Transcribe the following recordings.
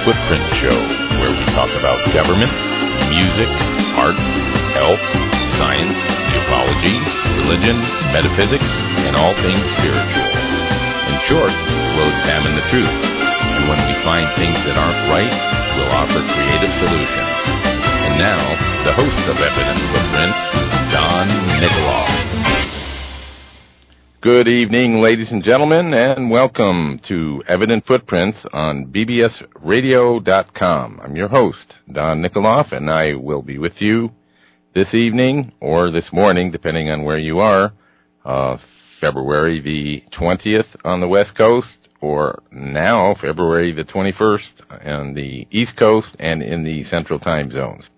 Footprint Show, where we talk about government, music, art, health, science, ufology, religion, metaphysics, and all things spiritual. In short, we'll examine the truth, and when we find things that aren't right, we'll offer creative solutions. And now, the host of Evident Footprints, Don Nikoloff. Good evening, ladies and gentlemen, and welcome to Evident Footprints on bbsradio.com. I'm your host, Don Nikoloff, and I will be with you this evening or this morning, depending on where you are, February the 20th on the West Coast, or now February the 21st on the East Coast and in the Central Time Zones.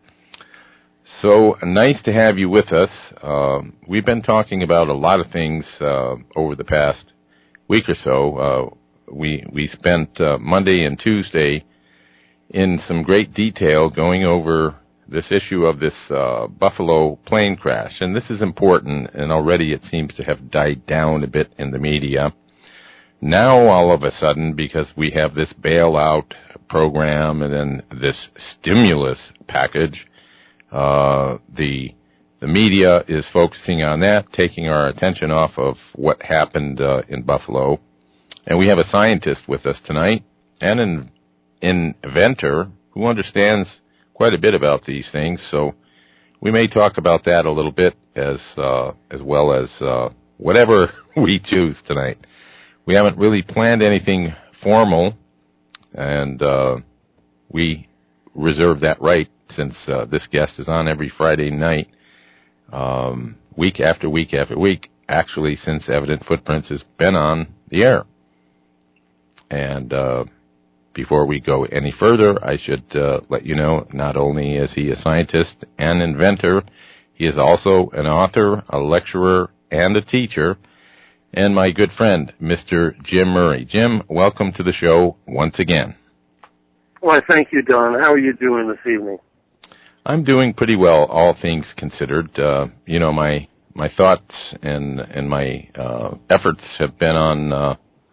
So nice to have you with us. We've been talking about a lot of things over the past week or so. We spent Monday and Tuesday in some great detail going over this issue of this Buffalo plane crash. And this is important, and already it seems to have died down a bit in the media. Now, all of a sudden, because we have this bailout program and then this stimulus package, the media is focusing on that, taking our attention off of what happened in Buffalo. And we have a scientist with us tonight, and an inventor who understands quite a bit about these things. So we may talk about that a little bit as well as whatever we choose tonight. We haven't really planned anything formal, and we reserve that right, since this guest is on every Friday night, week after week after week, actually since Evident Footprints has been on the air. And before we go any further, I should let you know, not only is he a scientist and inventor, he is also an author, a lecturer, and a teacher, and my good friend, Mr. Jim Murray. Jim, welcome to the show once again. Why, thank you, Don. How are you doing this evening? I'm doing pretty well, all things considered. My thoughts and my efforts have been on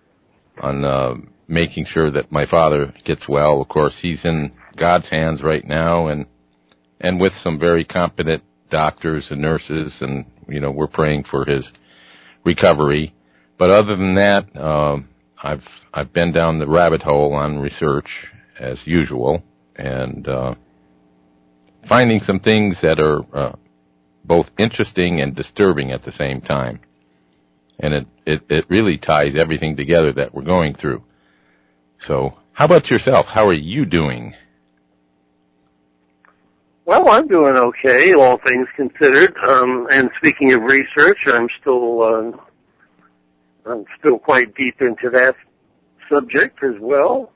making sure that my father gets well. Of course, he's in God's hands right now, and with some very competent doctors and nurses, and we're praying for his recovery. But other than that, I've been down the rabbit hole on research as usual, and finding some things that are both interesting and disturbing at the same time. And it really ties everything together that we're going through. So how about yourself? How are you doing? Well, I'm doing okay, all things considered. And speaking of research, I'm still quite deep into that subject as well.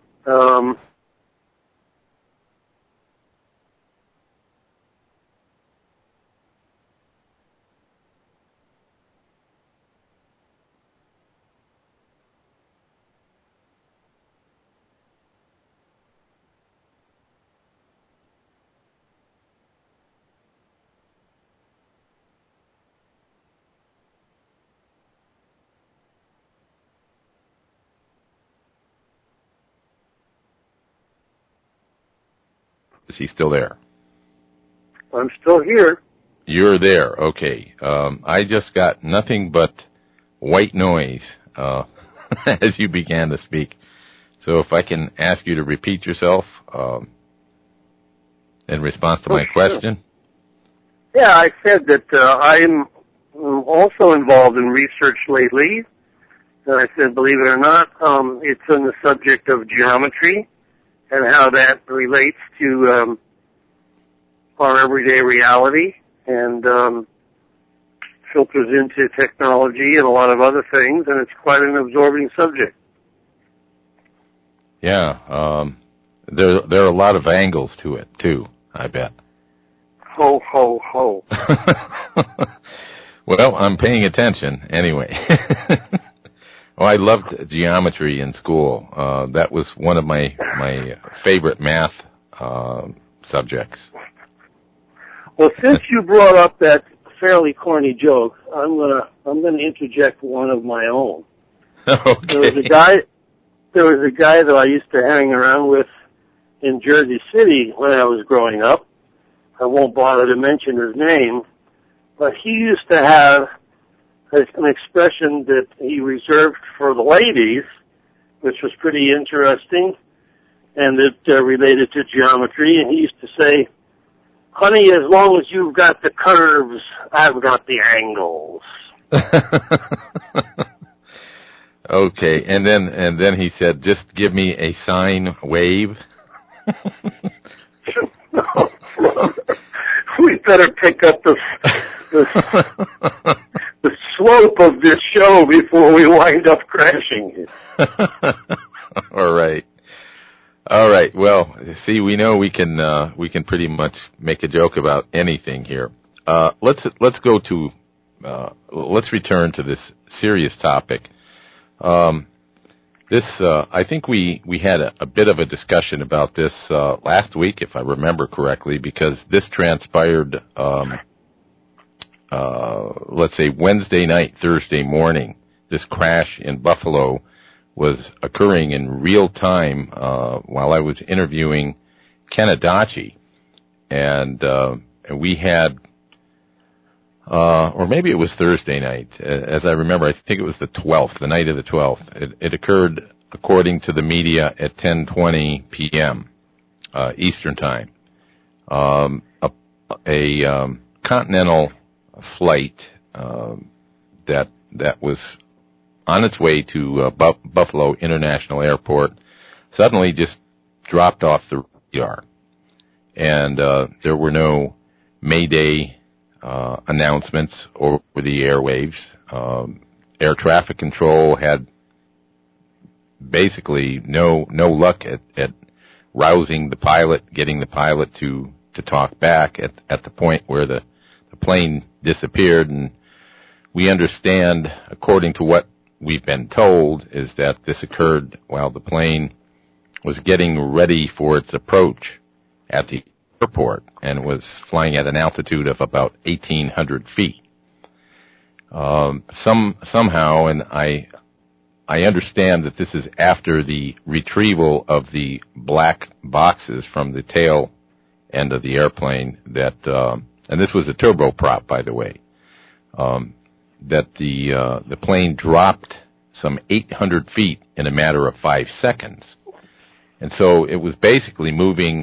Is he still there? I'm still here. You're there. Okay. I just got nothing but white noise as you began to speak. So if I can ask you to repeat yourself in response to my question. Yeah, I said that I'm also involved in research lately. And I said, believe it or not, it's on the subject of geometry and how that relates to our everyday reality and filters into technology and a lot of other things, and it's quite an absorbing subject. Yeah, there are a lot of angles to it, too, I bet. Ho, ho, ho. Well, I'm paying attention anyway. Oh, I loved geometry in school. That was one of my favorite math subjects. Well, since you brought up that fairly corny joke, I'm gonna interject one of my own. Okay. There was a guy that I used to hang around with in Jersey City when I was growing up. I won't bother to mention his name, but he used to have an expression that he reserved for the ladies, which was pretty interesting, and it related to geometry. And he used to say, "Honey, as long as you've got the curves, I've got the angles." Okay, and then he said, "Just give me a sine wave." We better pick up the slope of this show before we wind up crashing. All right. Well, see, we know we can pretty much make a joke about anything here. Let's return to this serious topic. I think we had a bit of a discussion about this last week, if I remember correctly, because this transpired, let's say Wednesday night, Thursday morning. This crash in Buffalo was occurring in real time while I was interviewing Ken Adachi, and we had. Or maybe it was Thursday night. As I remember, I think it was the 12th, the night of the 12th. It occurred, according to the media, at 10:20 p.m. Eastern Time. A continental flight that was on its way to Buffalo International Airport suddenly just dropped off the radar. And there were no Mayday announcements over the airwaves. Air traffic control had basically no luck at rousing the pilot, getting the pilot to talk back at the point where the plane disappeared. And we understand, according to what we've been told, is that this occurred while the plane was getting ready for its approach at the airport and was flying at an altitude of about 1,800 feet. Somehow, and I understand that this is after the retrieval of the black boxes from the tail end of the airplane that, and this was a turboprop, by the way, that the plane dropped some 800 feet in a matter of 5 seconds. And so it was basically moving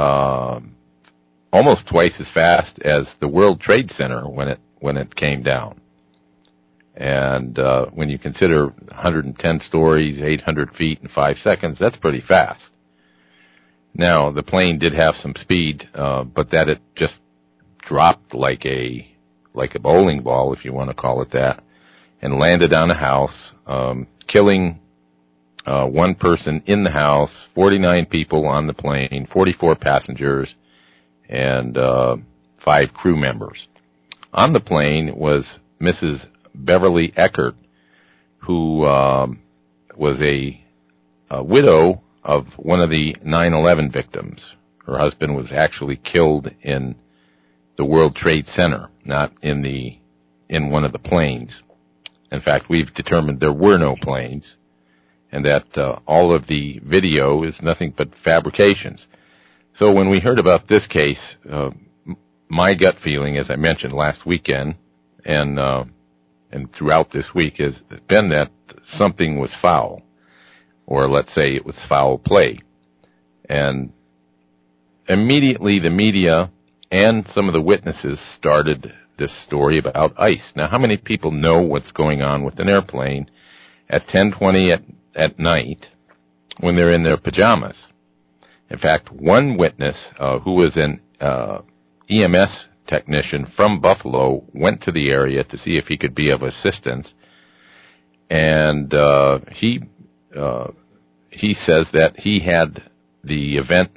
almost twice as fast as the World Trade Center when it came down. And when you consider 110 stories, 800 feet in 5 seconds, that's pretty fast. Now, the plane did have some speed, but that it just dropped like a bowling ball, if you want to call it that, and landed on a house, killing one person in the house, 49 people on the plane, 44 passengers, and 5 crew members. On the plane was Mrs. Beverly Eckert, who was a widow of one of the 9/11 victims. Her husband was actually killed in the World Trade Center, not in one of the planes. In fact, we've determined there were no planes, and that all of the video is nothing but fabrications. So when we heard about this case, my gut feeling, as I mentioned last weekend, and throughout this week, has been that something was foul, or let's say it was foul play. And immediately the media and some of the witnesses started this story about ice. Now, how many people know what's going on with an airplane at 10:20 at night when they're in their pajamas? In fact, one witness who was an EMS technician from Buffalo went to the area to see if he could be of assistance, and he says that he had the event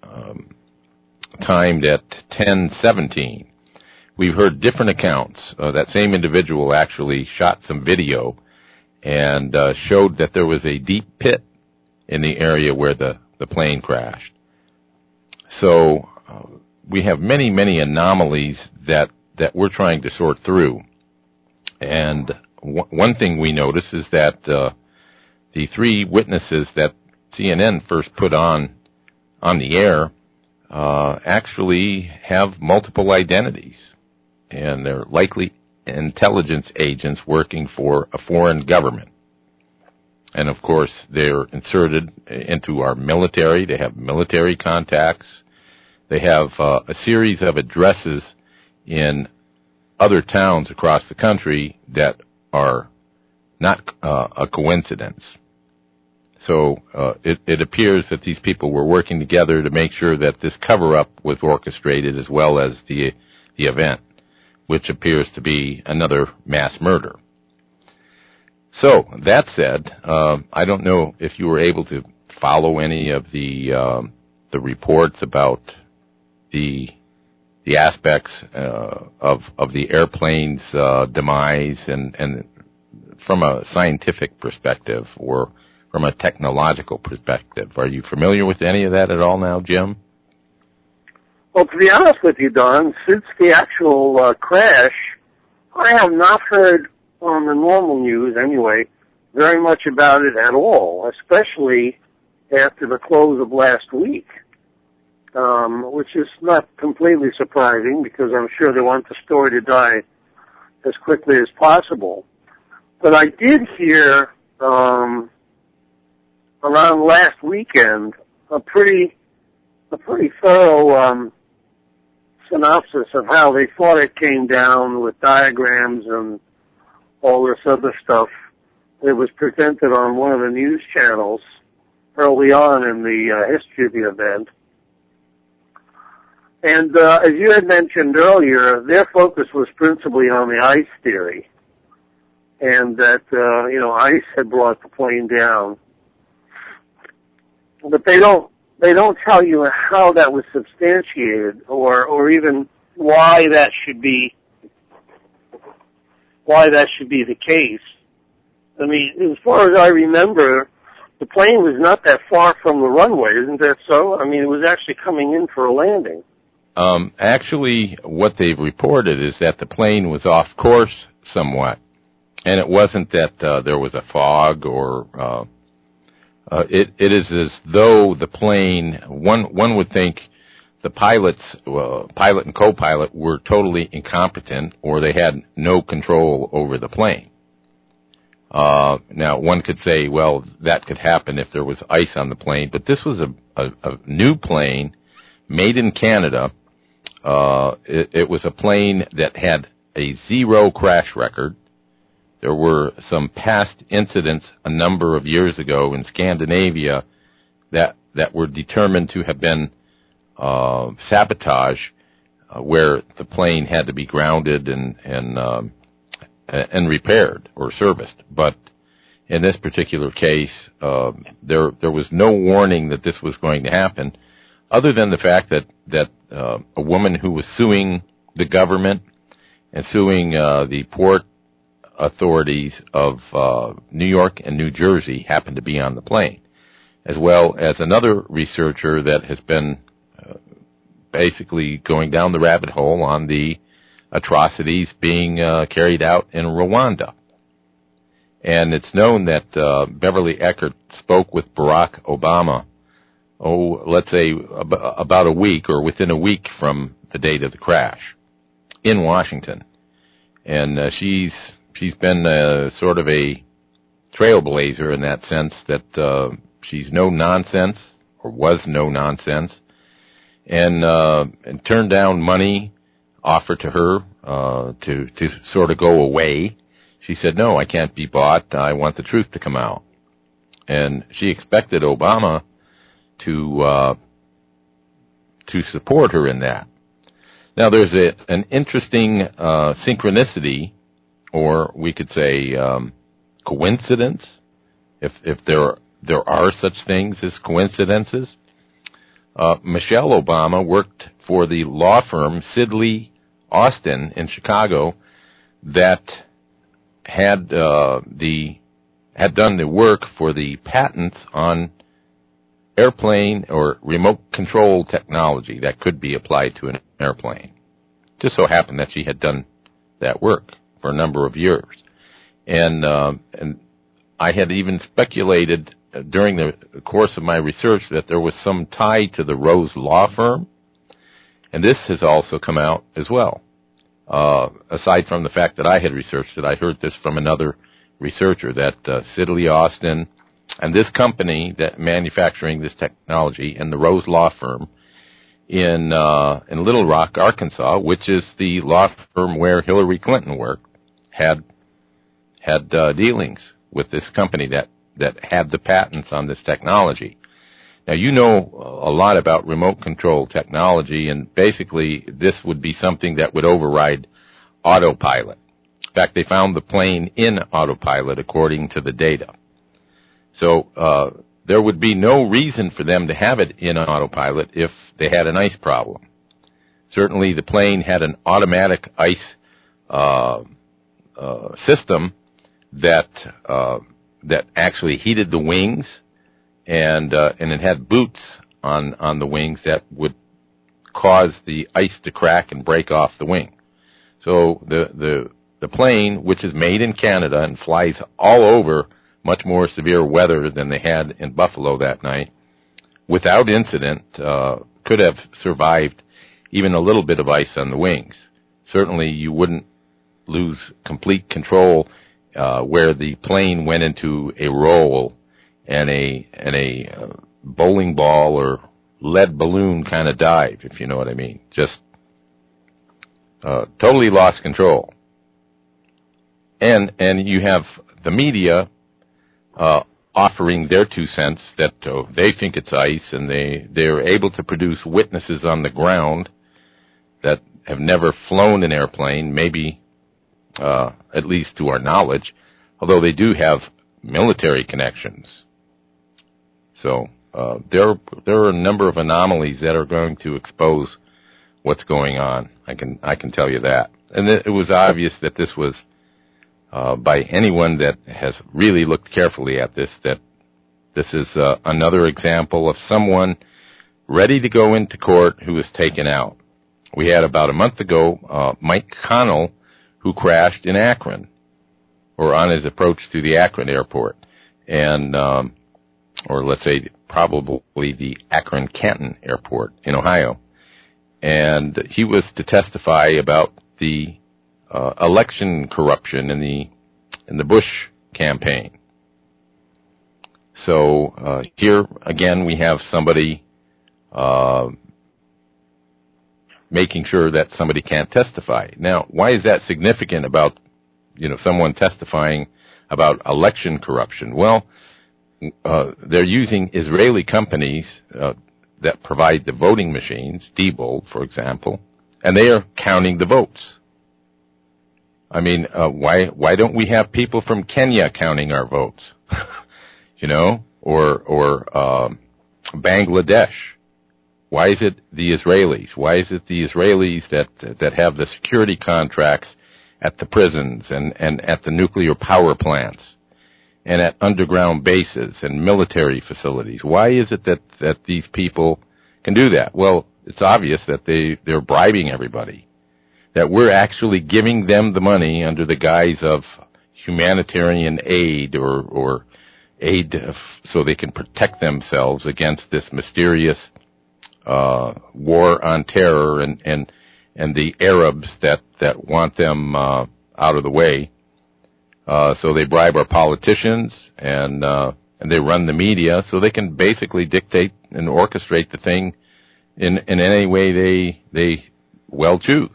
timed at 10:17. We've heard different accounts. That same individual actually shot some video and showed that there was a deep pit in the area where the plane crashed. So we have many, many anomalies that we're trying to sort through. And one thing we notice is that the 3 witnesses that CNN first put on on the air actually have multiple identities, and they're likely intelligence agents working for a foreign government. And, of course, they're inserted into our military. They have military contacts. They have a series of addresses in other towns across the country that are not a coincidence. So it appears that these people were working together to make sure that this cover-up was orchestrated as well as the event, which appears to be another mass murder. So, that said, I don't know if you were able to follow any of the reports about the aspects of the airplane's demise and from a scientific perspective or from a technological perspective. Are you familiar with any of that at all now, Jim? Well, to be honest with you, Don, since the actual crash, I have not heard on the normal news anyway very much about it at all, especially after the close of last week, which is not completely surprising because I'm sure they want the story to die as quickly as possible. But I did hear around last weekend a pretty thorough synopsis of how they thought it came down with diagrams and all this other stuff. It was presented on one of the news channels early on in the history of the event. And as you had mentioned earlier, their focus was principally on the ice theory, and that ice had brought the plane down. But they don't tell you how that was substantiated or even why that should be the case. I mean, as far as I remember, the plane was not that far from the runway, isn't that so? I mean, it was actually coming in for a landing. Actually, what they've reported is that the plane was off course somewhat, and it wasn't that there was a fog or it is as though the plane, one would think the pilot and co-pilot were totally incompetent or they had no control over the plane. Now, one could say, well, that could happen if there was ice on the plane, but this was a new plane made in Canada. It was a plane that had a 0 crash record. There were some past incidents a number of years ago in Scandinavia that were determined to have been sabotage, where the plane had to be grounded and repaired or serviced. But in this particular case, there was no warning that this was going to happen, other than the fact that a woman who was suing the government and suing the port authorities of New York and New Jersey happened to be on the plane, as well as another researcher that has been basically going down the rabbit hole on the atrocities being carried out in Rwanda. And it's known that Beverly Eckert spoke with Barack Obama, let's say about a week or within a week from the date of the crash in Washington. And she's been sort of a trailblazer in that sense that she's no nonsense or was no nonsense, and turned down money offered to her to sort of go away. She said, no, I can't be bought. I want the truth to come out. And she expected Obama to support her in that. Now, there's an interesting synchronicity, or we could say coincidence, if there are such things as coincidences. Michelle Obama worked for the law firm Sidley Austin in Chicago that had done the work for the patents on airplane or remote control technology that could be applied to an airplane. Just so happened that she had done that work for a number of years. And I had even speculated during the course of my research that there was some tie to the Rose law firm, and this has also come out as well. Aside from the fact that I had researched it, I heard this from another researcher that Sidley Austin and this company that manufacturing this technology and the Rose law firm in Little Rock, Arkansas, which is the law firm where Hillary Clinton worked, had dealings with this company that had the patents on this technology. Now, you know a lot about remote control technology, and basically this would be something that would override autopilot. In fact, they found the plane in autopilot according to the data. So there would be no reason for them to have it in autopilot if they had an ice problem. Certainly the plane had an automatic ice system that actually heated the wings, and it had boots on the wings that would cause the ice to crack and break off the wing. So the plane, which is made in Canada and flies all over much more severe weather than they had in Buffalo that night, without incident, could have survived even a little bit of ice on the wings. Certainly you wouldn't lose complete control where the plane went into a roll and a bowling ball or lead balloon kind of dive, if you know what I mean. Just totally lost control. And you have the media offering their 2 cents that they think it's ice, and they're able to produce witnesses on the ground that have never flown an airplane, maybe at least to our knowledge, although they do have military connections. So there are a number of anomalies that are going to expose what's going on. I can tell you that. And it was obvious that this was by anyone that has really looked carefully at this, that this is another example of someone ready to go into court who was taken out. We had about a month ago Mike Connell, who crashed in Akron, or on his approach to the Akron airport, and or let's say probably the Akron-Canton airport in Ohio. And he was to testify about the election corruption in the Bush campaign. So here again we have somebody making sure that somebody can't testify. Now, why is that significant about someone testifying about election corruption? Well, they're using Israeli companies that provide the voting machines, Diebold, for example, and they are counting the votes. I mean, why don't we have people from Kenya counting our votes? Or Bangladesh. Why is it the Israelis? Why is it the Israelis that have the security contracts at the prisons and at the nuclear power plants and at underground bases and military facilities? Why is it that these people can do that? Well, it's obvious that they're bribing everybody, that we're actually giving them the money under the guise of humanitarian aid or aid so they can protect themselves against this mysterious war on terror and the Arabs that want them out of the way. So they bribe our politicians and they run the media so they can basically dictate and orchestrate the thing in any way they well choose.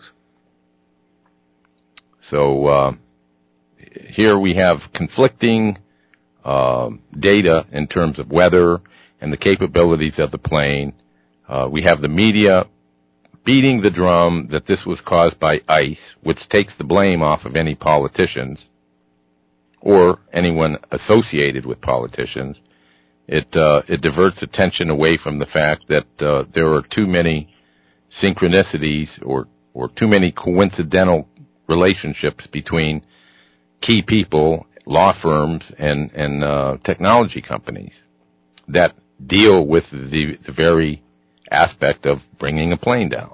So here we have conflicting data in terms of weather and the capabilities of the plane. We have the media beating the drum that this was caused by ice, which takes the blame off of any politicians or anyone associated with politicians. It diverts attention away from the fact that there are too many synchronicities or too many coincidental relationships between key people, law firms, and technology companies that deal with the very aspect of bringing a plane down.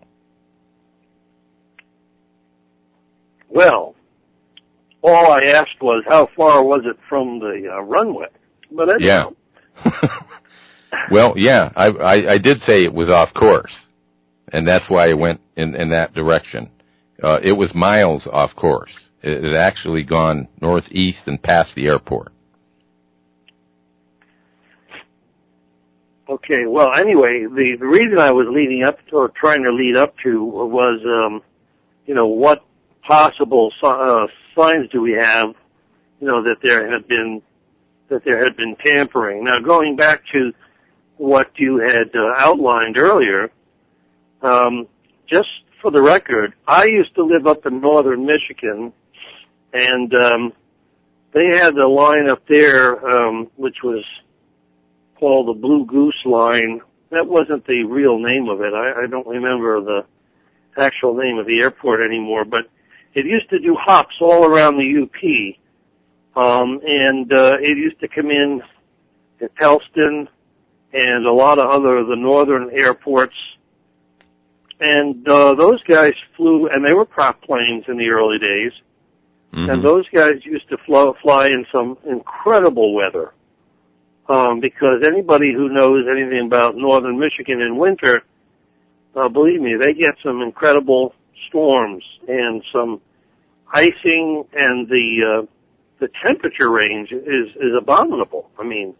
Well, all I asked was how far was it from the runway, but Well, yeah, I did say it was off course, and that's why it went in that direction. It was miles off course. It had actually gone northeast and past the airport. Okay, well, anyway, the reason I was leading up to, or trying to lead up to, was, what possible signs do we have, that there had been tampering. Now, going back to what you had outlined earlier, just for the record, I used to live up in northern Michigan, and they had a line up there which was called the Blue Goose Line. That wasn't the real name of it. I don't remember the actual name of the airport anymore, but it used to do hops all around the UP, and it used to come in at Pellston and a lot of the northern airports. And those guys flew, and they were prop planes in the early days, and those guys used to fly in some incredible weather. Because anybody who knows anything about northern Michigan in winter, believe me, they get some incredible storms and some icing, and the temperature range is abominable. I mean,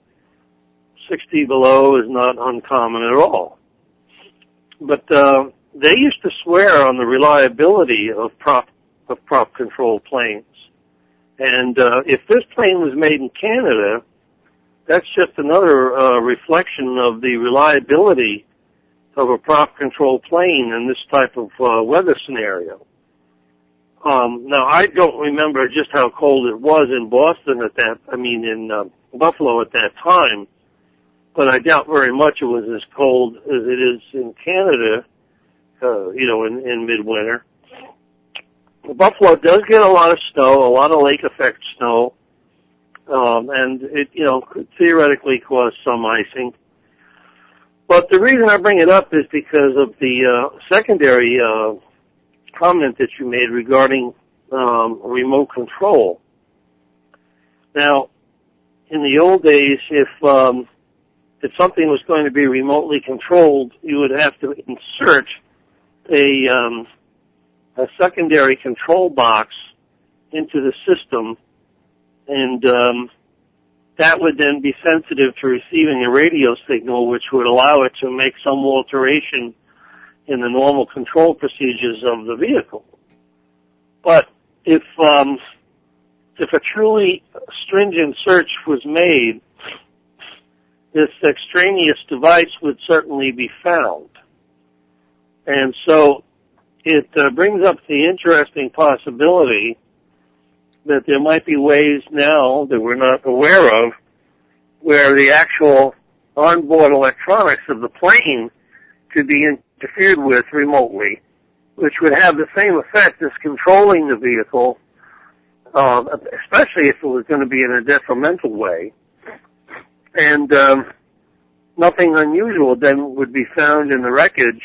60 below is not uncommon at all. But they used to swear on the reliability of prop control planes. And if this plane was made in Canada, that's just another reflection of the reliability of a prop control plane in this type of weather scenario. Now, I don't remember just how cold it was in Boston in Buffalo at that time, but I doubt very much it was as cold as it is in Canada, in midwinter. Buffalo does get a lot of snow, a lot of lake effect snow, and it, could theoretically cause some icing. But the reason I bring it up is because of the secondary comment that you made regarding remote control. Now, in the old days, if something was going to be remotely controlled, you would have to insert a secondary control box into the system, and that would then be sensitive to receiving a radio signal, which would allow it to make some alteration in the normal control procedures of the vehicle. But if a truly stringent search was made, this extraneous device would certainly be found. And so it brings up the interesting possibility that there might be ways now that we're not aware of where the actual onboard electronics of the plane could be interfered with remotely, which would have the same effect as controlling the vehicle, especially if it was going to be in a detrimental way. And nothing unusual then would be found in the wreckage,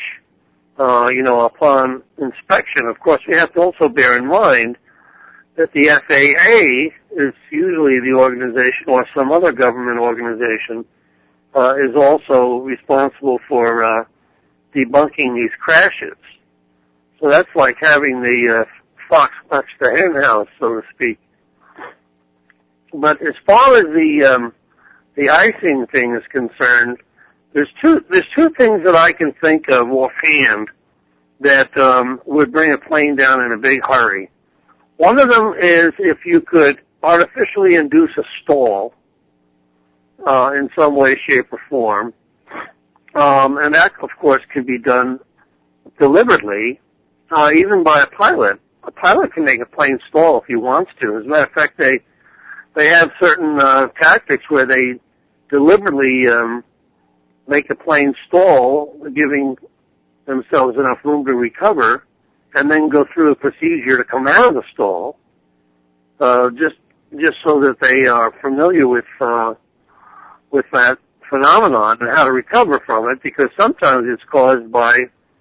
upon inspection. Of course, we have to also bear in mind that the FAA is usually the organization, or some other government organization, is also responsible for debunking these crashes. So that's like having the fox watch the hen house, so to speak. But as far as the icing thing is concerned, there's two things that I can think of offhand that would bring a plane down in a big hurry. One of them is if you could artificially induce a stall in some way, shape, or form. And that, of course, can be done deliberately, even by a pilot. A pilot can make a plane stall if he wants to. As a matter of fact, they have certain tactics where they deliberately make a plane stall, giving themselves enough room to recover, and then go through a procedure to come out of the stall, just so that they are familiar with that phenomenon and how to recover from it, because sometimes it's caused by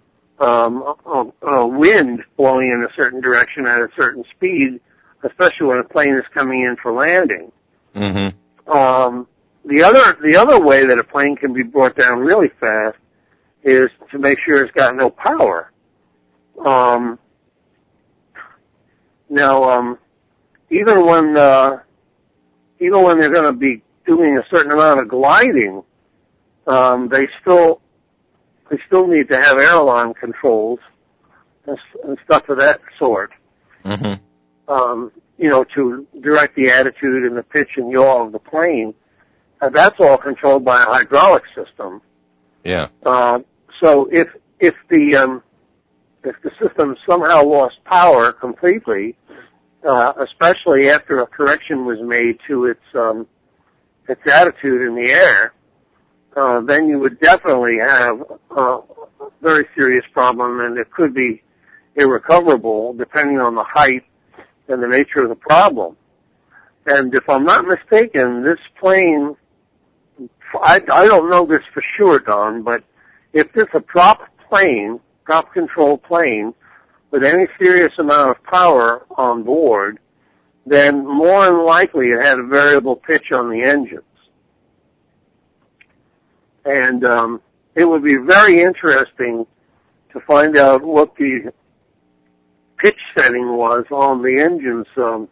a wind blowing in a certain direction at a certain speed, especially when a plane is coming in for landing. Mm-hmm. The other way that a plane can be brought down really fast is to make sure it's got no power. Now, even when they're going to be doing a certain amount of gliding, they still need to have airline controls and stuff of that sort. Mm-hmm. To direct the attitude and the pitch and yaw of the plane. That's all controlled by a hydraulic system. Yeah. So if the system somehow lost power completely, especially after a correction was made to its attitude in the air, then you would definitely have a very serious problem, and it could be irrecoverable depending on the height and the nature of the problem. And if I'm not mistaken, this plane, I don't know this for sure, Don, but if this is a prop control plane with any serious amount of power on board, then more than likely it had a variable pitch on the engines. And it would be very interesting to find out what the pitch setting was on the engines,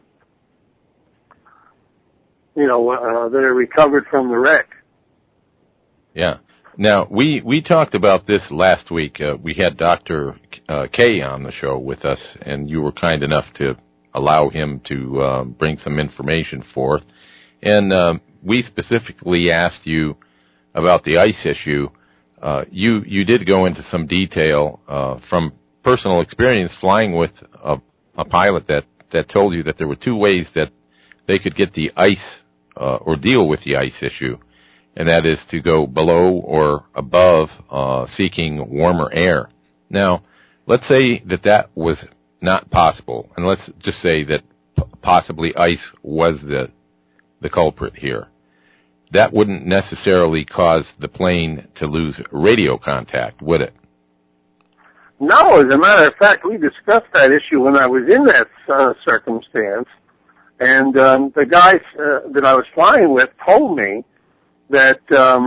that are recovered from the wreck. Yeah. Now, we talked about this last week. We had Dr. K on the show with us, and you were kind enough to allow him to bring some information forth. And we specifically asked you about the ice issue. You did go into some detail from personal experience flying with a pilot that told you that there were two ways that they could get the ice or deal with the ice issue, and that is to go below or above seeking warmer air. Now, let's say that was not possible, and let's just say that possibly ice was the culprit here. That wouldn't necessarily cause the plane to lose radio contact, would it? No, as a matter of fact, we discussed that issue when I was in that circumstance, and the guys that I was flying with told me that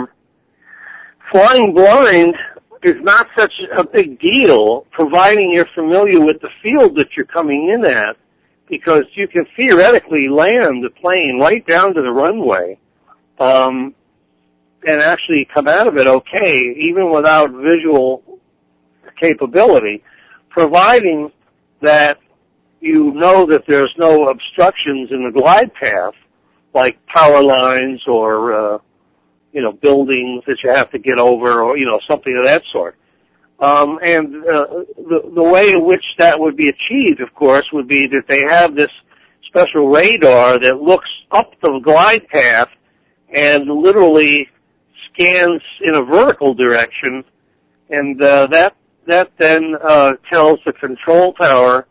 flying blind is not such a big deal, providing you're familiar with the field that you're coming in at, because you can theoretically land the plane right down to the runway and actually come out of it okay, even without visual capability, providing that you know that there's no obstructions in the glide path, like power lines or buildings that you have to get over, or something of that sort. And the way in which that would be achieved, of course, would be that they have this special radar that looks up the glide path and literally scans in a vertical direction, and that then tells the control tower,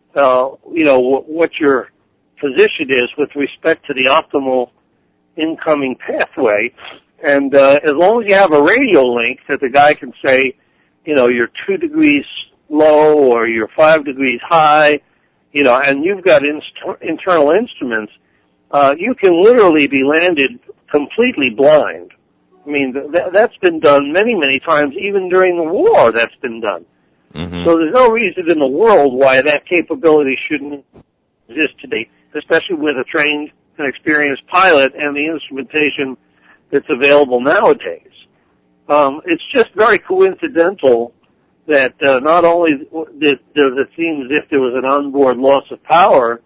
what your position is with respect to the optimal incoming pathway. And as long as you have a radio link that the guy can say, you're 2 degrees low or you're 5 degrees high, and you've got internal instruments, you can literally be landed completely blind. I mean, that's been done many, many times, even during the war that's been done. Mm-hmm. So there's no reason in the world why that capability shouldn't exist today, especially with a trained and experienced pilot and the instrumentation that's available nowadays. It's just very coincidental that not only does it seem as if there was an onboard loss of power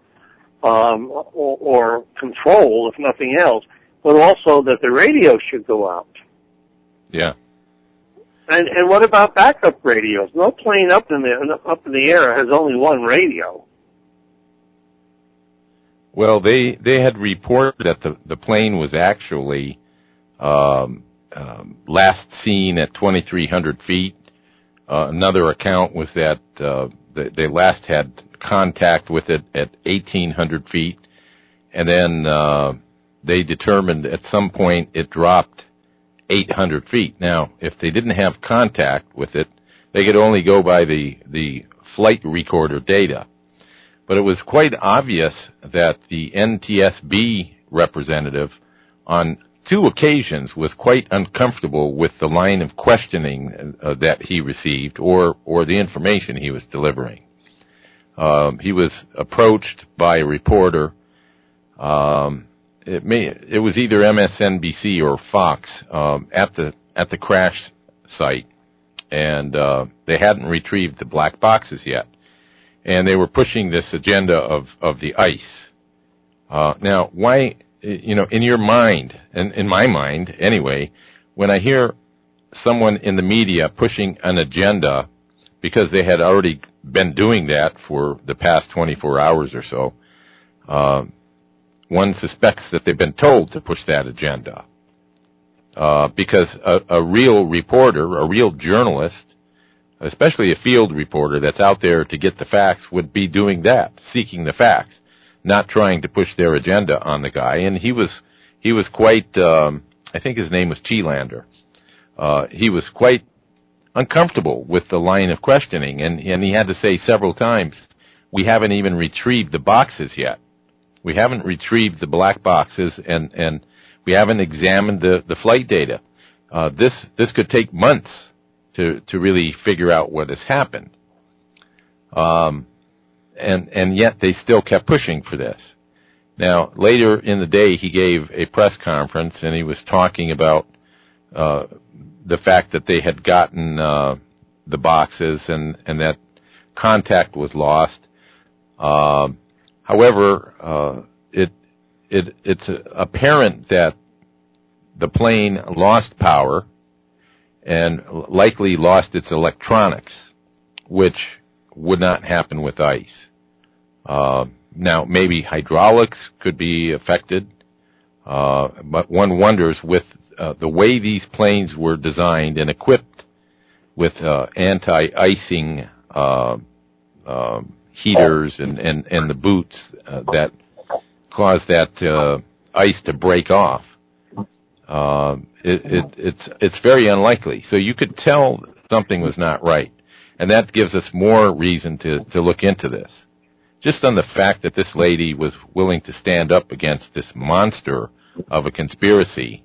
or control, if nothing else, but also that the radio should go out. Yeah. And what about backup radios? No plane up in the air has only one radio. Well, they had reported that the plane was actually last seen at 2,300 feet. Another account was that they last had contact with it at 1,800 feet, and then they determined at some point it dropped 800 feet. Now, if they didn't have contact with it, they could only go by the flight recorder data. But it was quite obvious that the NTSB representative on two occasions was quite uncomfortable with the line of questioning that he received or the information he was delivering. He was approached by a reporter. It was either MSNBC or Fox at the crash site, and they hadn't retrieved the black boxes yet, and they were pushing this agenda of the ice. Now, why? In your mind, and in my mind anyway, when I hear someone in the media pushing an agenda because they had already been doing that for the past 24 hours or so, one suspects that they've been told to push that agenda. Because a real reporter, a real journalist, especially a field reporter that's out there to get the facts, would be doing that, seeking the facts, not trying to push their agenda on the guy. And he was quite, I think his name was Chilander. He was quite uncomfortable with the line of questioning, and he had to say several times, we haven't even retrieved the boxes yet. We haven't retrieved the black boxes, and we haven't examined the flight data. This could take months to really figure out what has happened. And yet they still kept pushing for this. Now, later in the day, he gave a press conference, and he was talking about the fact that they had gotten the boxes and that contact was lost. However, it's apparent that the plane lost power and likely lost its electronics, which would not happen with ice. Now, maybe hydraulics could be affected, but one wonders with the way these planes were designed and equipped with anti-icing heaters and the boots that cause that ice to break off. It's very unlikely. So you could tell something was not right, and that gives us more reason to look into this. Just on the fact that this lady was willing to stand up against this monster of a conspiracy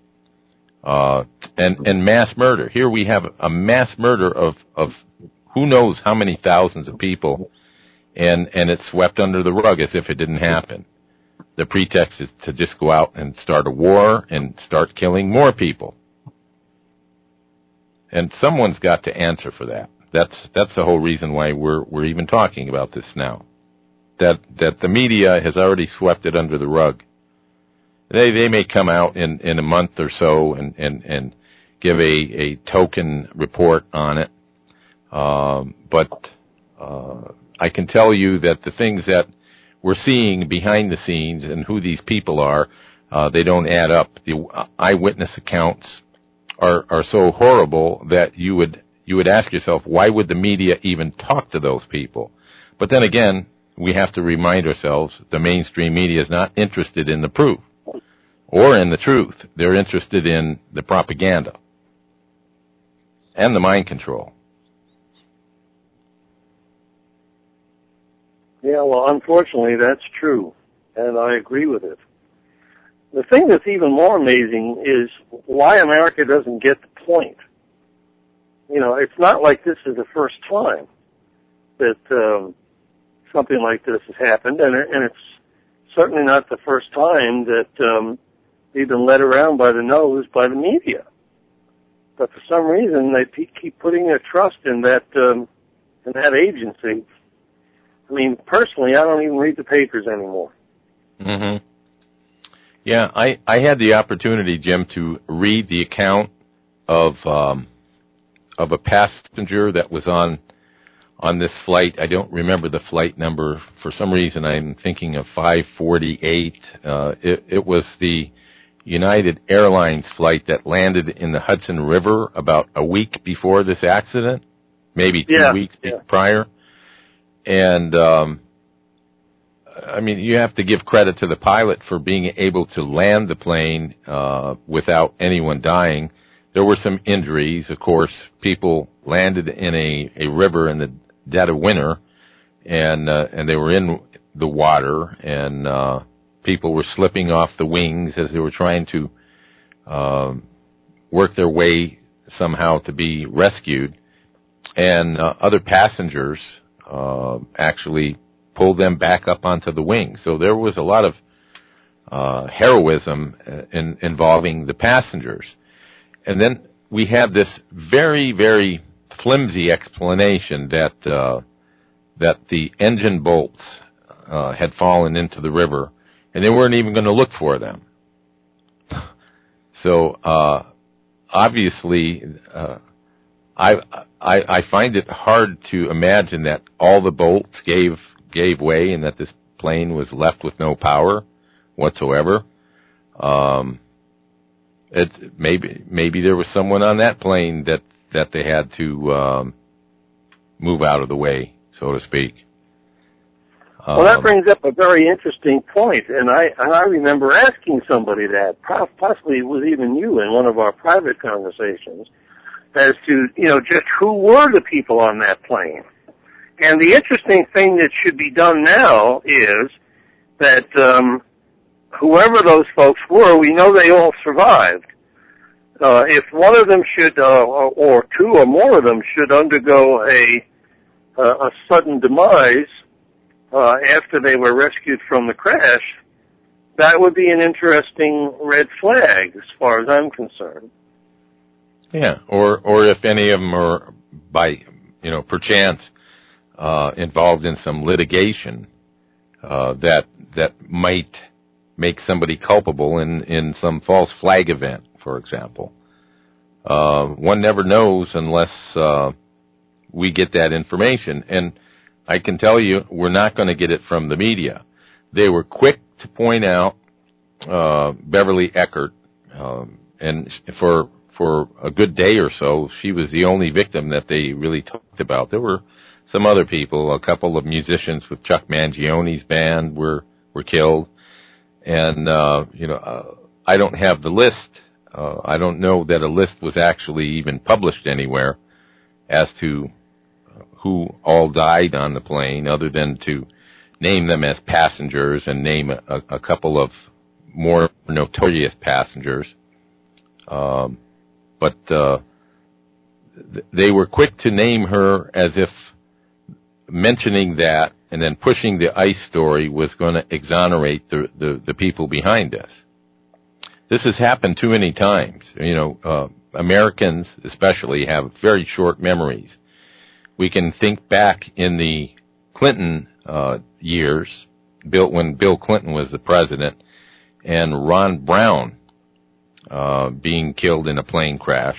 and mass murder. Here we have a mass murder of who knows how many thousands of people, and it's swept under the rug as if it didn't happen. The pretext is to just go out and start a war and start killing more people. And someone's got to answer for that. That's the whole reason why we're even talking about this now. That the media has already swept it under the rug. They may come out in a month or so and give a token report on it. But I can tell you that the things that we're seeing behind the scenes and who these people are, they don't add up. The eyewitness accounts are so horrible that you would ask yourself, why would the media even talk to those people? But then again, we have to remind ourselves the mainstream media is not interested in the proof or in the truth. They're interested in the propaganda and the mind control. Yeah, well, unfortunately, that's true, and I agree with it. The thing that's even more amazing is why America doesn't get the point. You know, it's not like this is the first time that something like this has happened, and it's certainly not the first time that they've been led around by the nose by the media. But for some reason, they keep putting their trust in that agency. I mean, personally, I don't even read the papers anymore. Mm-hmm. Yeah, I had the opportunity, Jim, to read the account of a passenger that was on this flight. I don't remember the flight number. For some reason, I'm thinking of 548. It was the United Airlines flight that landed in the Hudson River about a week before this accident, maybe 2 weeks prior. And, I mean, you have to give credit to the pilot for being able to land the plane without anyone dying. There were some injuries. Of course, people landed in a river in the dead of winter, and they were in the water, and people were slipping off the wings as they were trying to work their way somehow to be rescued, and other passengers actually pulled them back up onto the wing. So there was a lot of heroism involving the passengers. And then we had this very, very flimsy explanation that the engine bolts had fallen into the river, and they weren't even going to look for them. So obviously, I find it hard to imagine that all the bolts gave way and that this plane was left with no power whatsoever. Maybe there was someone on that plane that they had to move out of the way, so to speak. Well, that brings up a very interesting point, and I remember asking somebody that, possibly it was even you in one of our private conversations, as to, just who were the people on that plane. And the interesting thing that should be done now is that whoever those folks were, we know they all survived. If one of them should, or two or more of them should undergo a sudden demise after they were rescued from the crash, that would be an interesting red flag as far as I'm concerned. Yeah, or if any of them are by, perchance involved in some litigation that might make somebody culpable in some false flag event, for example. One never knows unless we get that information. And I can tell you, we're not going to get it from the media. They were quick to point out Beverly Eckert, and for a good day or so, she was the only victim that they really talked about. There were some other people, a couple of musicians with Chuck Mangione's band were killed. And, I don't have the list. I don't know that a list was actually even published anywhere as to who all died on the plane, other than to name them as passengers and name a couple of more notorious passengers. But they were quick to name her as if mentioning that and then pushing the ICE story was going to exonerate the people behind us. This has happened too many times. Americans especially have very short memories. We can think back in the Clinton years, when Bill Clinton was the president, and Ron Brown being killed in a plane crash.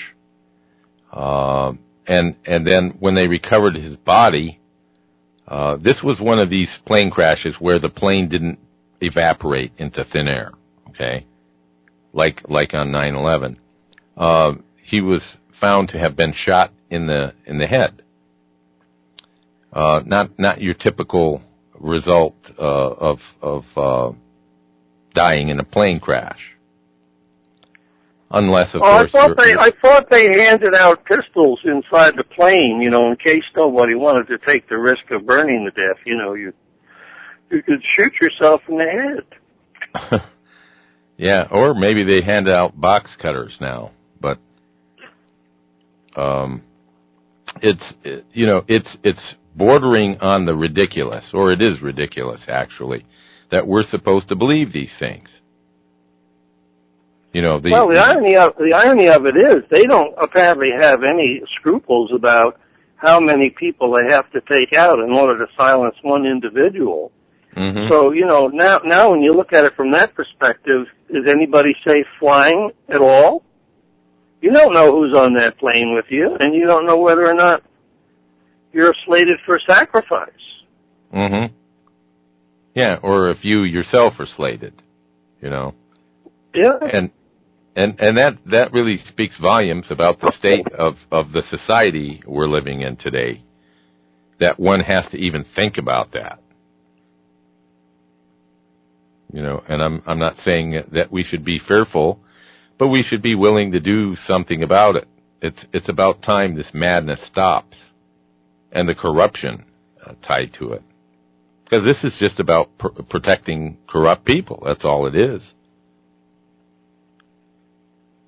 And then when they recovered his body, this was one of these plane crashes where the plane didn't evaporate into thin air, okay? Like on 9/11. He was found to have been shot in the head. Not your typical result of dying in a plane crash. Unless, of course... I thought they handed out pistols inside the plane, in case nobody wanted to take the risk of burning to death. You could shoot yourself in the head. Yeah, or maybe they hand out box cutters now. But it's bordering on the ridiculous, or it is ridiculous, actually, that we're supposed to believe these things. The irony of it is they don't apparently have any scruples about how many people they have to take out in order to silence one individual. Mm-hmm. So, now when you look at it from that perspective, is anybody safe flying at all? You don't know who's on that plane with you, and you don't know whether or not you're slated for sacrifice. Mm-hmm. Yeah, or if you yourself are slated, Yeah. And that really speaks volumes about the state of the society we're living in today, that one has to even think about that. And I'm not saying that we should be fearful, but we should be willing to do something about it. It's about time this madness stops, and the corruption tied to it. Because this is just about protecting corrupt people. That's all it is.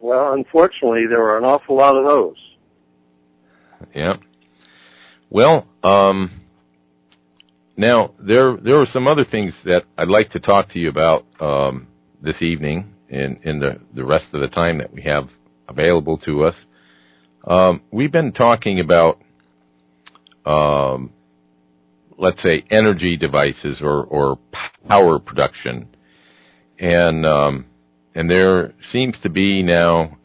Well, unfortunately, there are an awful lot of those. Yeah. Well, now there are some other things that I'd like to talk to you about this evening in the rest of the time that we have available to us. We've been talking about, let's say, energy devices or power production, and there seems to be now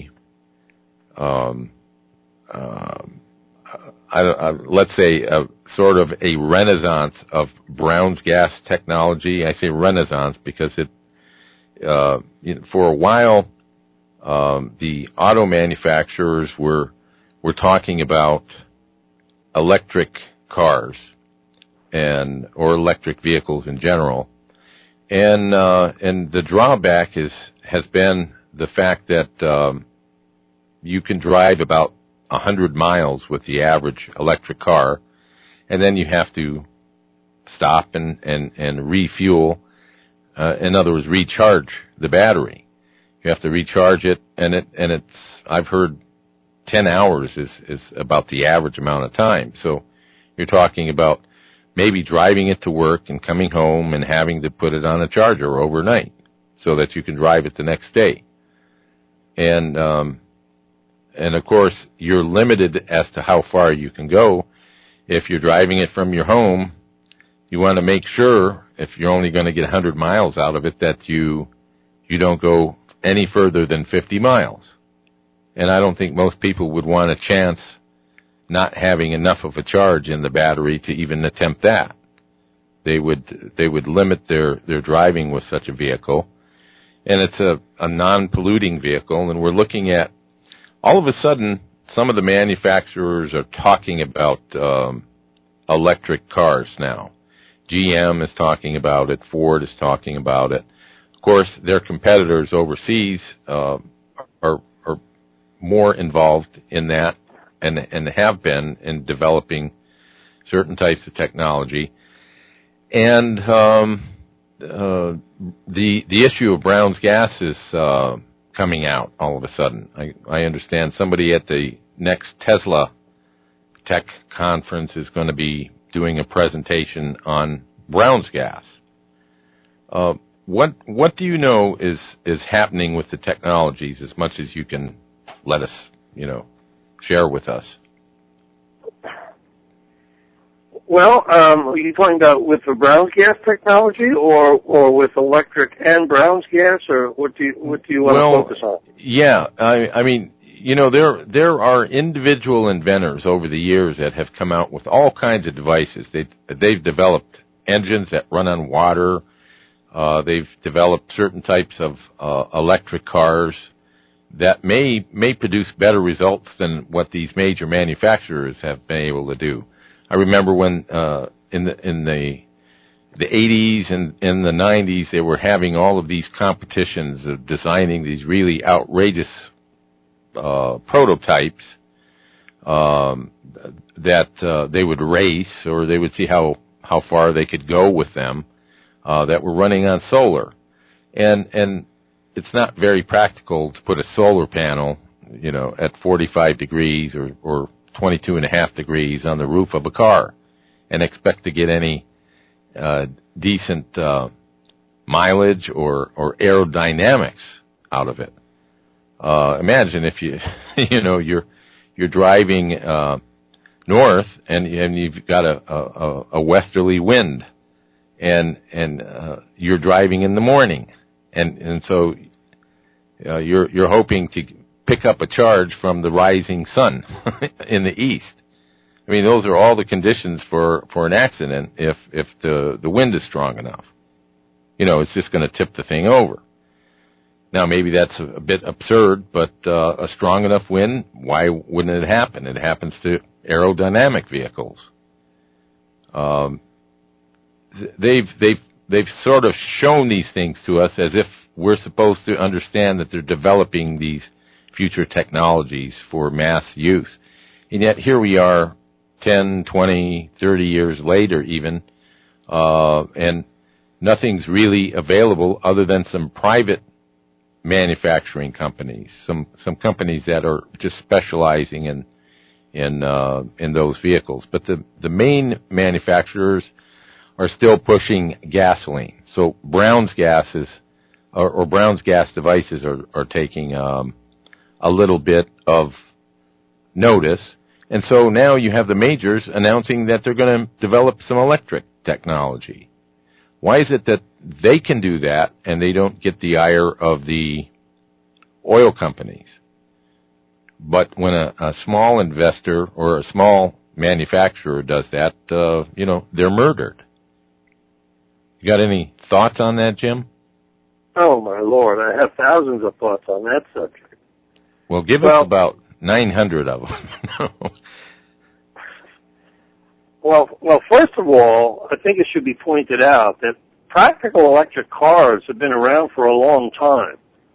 let's say a sort of a renaissance of Brown's gas technology. I say renaissance because for a while, the auto manufacturers were talking about electric cars or electric vehicles in general, and the drawback has been the fact that you can drive about 100 miles with the average electric car, and then you have to stop and refuel. In other words, recharge the battery. You have to recharge it, and it's I've heard 10 hours is about the average amount of time. So you're talking about maybe driving it to work and coming home and having to put it on a charger overnight so that you can drive it the next day. And of course, you're limited as to how far you can go. If you're driving it from your home, you want to make sure, if you're only going to get 100 miles out of it, that you don't go any further than 50 miles. And I don't think most people would want a chance not having enough of a charge in the battery to even attempt that. They would limit their driving with such a vehicle. And it's a non-polluting vehicle, and we're looking at, all of a sudden, some of the manufacturers are talking about electric cars now. GM is talking about it. Ford is talking about it. Of course, their competitors overseas are more involved in that and have been in developing certain types of technology. And the issue of Brown's gas is coming out all of a sudden. I understand somebody at the next Tesla Tech conference is going to be doing a presentation on Brown's gas. What do you know is happening with the technologies, as much as you can let us, share with us? Well, are you talking about with the Brown's gas technology, or with electric and Brown's gas, or what do you want to focus on? Yeah, I mean, there are individual inventors over the years that have come out with all kinds of devices. They've developed engines that run on water. They've developed certain types of electric cars that may produce better results than what these major manufacturers have been able to do. I remember when in the 80s and in the 90s, they were having all of these competitions of designing these really outrageous prototypes that they would race, or they would see how far they could go with them, that were running on solar. And it's not very practical to put a solar panel, at 45 degrees or 22.5 degrees on the roof of a car and expect to get any decent mileage or aerodynamics out of it. Imagine if you're driving north and you've got a westerly wind and you're driving in the morning and so you're hoping to pick up a charge from the rising sun in the east. I mean, those are all the conditions for an accident if the wind is strong enough. It's just going to tip the thing over. Now, maybe that's a bit absurd, but a strong enough wind, why wouldn't it happen? It happens to aerodynamic vehicles. They've sort of shown these things to us as if we're supposed to understand that they're developing these future technologies for mass use. And yet here we are 10, 20, 30 years later even, and nothing's really available other than some private manufacturing companies, some companies that are just specializing in those vehicles. But the main manufacturers are still pushing gasoline. So Brown's gases or Brown's gas devices are taking a little bit of notice. And so now you have the majors announcing that they're going to develop some electric technology. Why is it that they can do that and they don't get the ire of the oil companies? But when a small investor or a small manufacturer does that, they're murdered. You got any thoughts on that, Jim? Oh, my Lord, I have thousands of thoughts on that subject. Well, give us about 900 of them. Well, first of all, I think it should be pointed out that practical electric cars have been around for a long time.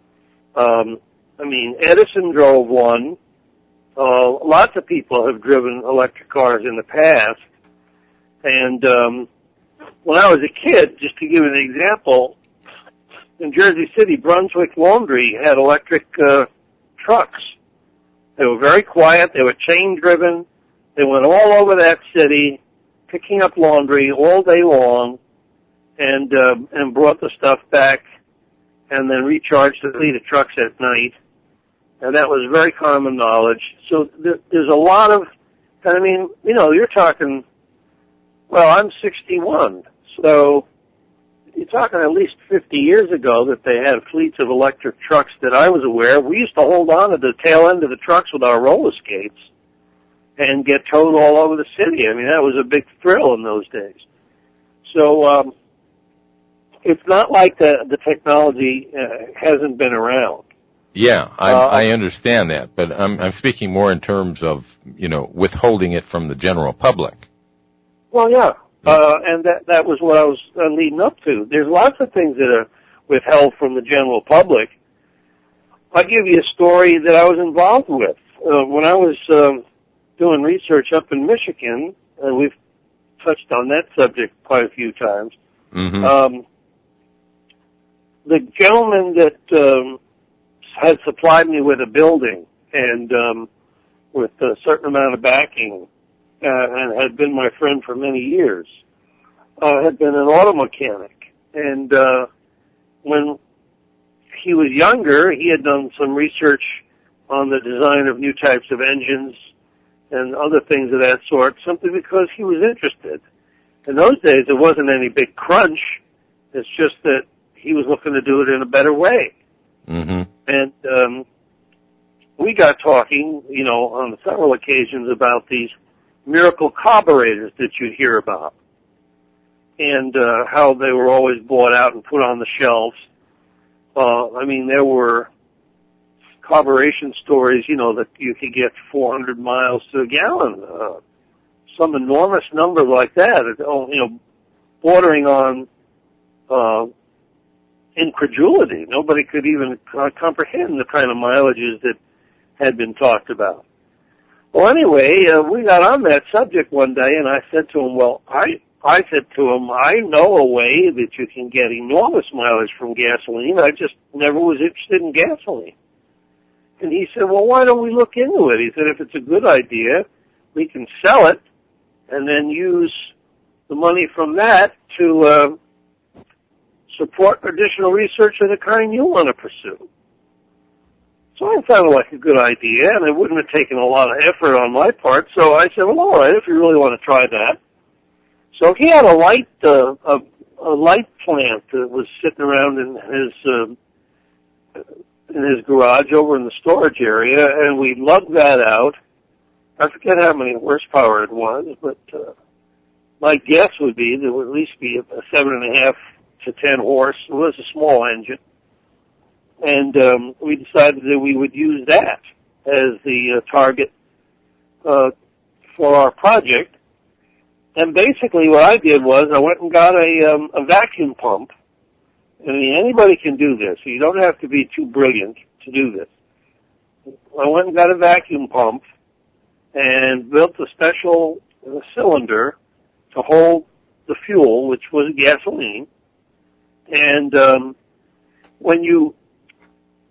Edison drove one. Lots of people have driven electric cars in the past. And when I was a kid, just to give an example, in Jersey City, Brunswick Laundry had electric trucks. They were very quiet. They were chain-driven. They went all over that city, picking up laundry all day long, and brought the stuff back, and then recharged the fleet of trucks at night. And that was very common knowledge. So there's a lot of, you're talking, I'm 61, so you're talking at least 50 years ago that they had fleets of electric trucks that I was aware of. We used to hold on to the tail end of the trucks with our roller skates and get towed all over the city. That was a big thrill in those days. So it's not like the technology hasn't been around. Yeah, I understand that, but I'm speaking more in terms of, withholding it from the general public. Well, yeah. And that was what I was leading up to. There's lots of things that are withheld from the general public. I'll give you a story that I was involved with. When I was doing research up in Michigan, and we've touched on that subject quite a few times, the gentleman that had supplied me with a building and with a certain amount of backing, and had been my friend for many years, had been an auto mechanic. And when he was younger, he had done some research on the design of new types of engines and other things of that sort, simply because he was interested. In those days, there wasn't any big crunch. It's just that he was looking to do it in a better way. Mm-hmm. And we got talking, on several occasions about these miracle carburetors that you hear about, and how they were always bought out and put on the shelves. There were carburation stories, that you could get 400 miles to a gallon, some enormous number like that, bordering on incredulity. Nobody could even comprehend the kind of mileages that had been talked about. Well, anyway, we got on that subject one day, and I said to him, I know a way that you can get enormous mileage from gasoline. I just never was interested in gasoline. And he said, well, why don't we look into it? He said, if it's a good idea, we can sell it and then use the money from that to support additional research of the kind you want to pursue. So it sounded like a good idea, and it wouldn't have taken a lot of effort on my part. So I said, well, all right, if you really want to try that. So he had a light plant that was sitting around in his garage over in the storage area, and we lugged that out. I forget how many horsepower it was, but my guess would be there would at least be a 7.5 to 10 horse. It was a small engine. And we decided that we would use that as the target for our project. And basically what I did was I went and got a vacuum pump. Anybody can do this. You don't have to be too brilliant to do this. I went and got a vacuum pump and built a special cylinder to hold the fuel, which was gasoline. And when you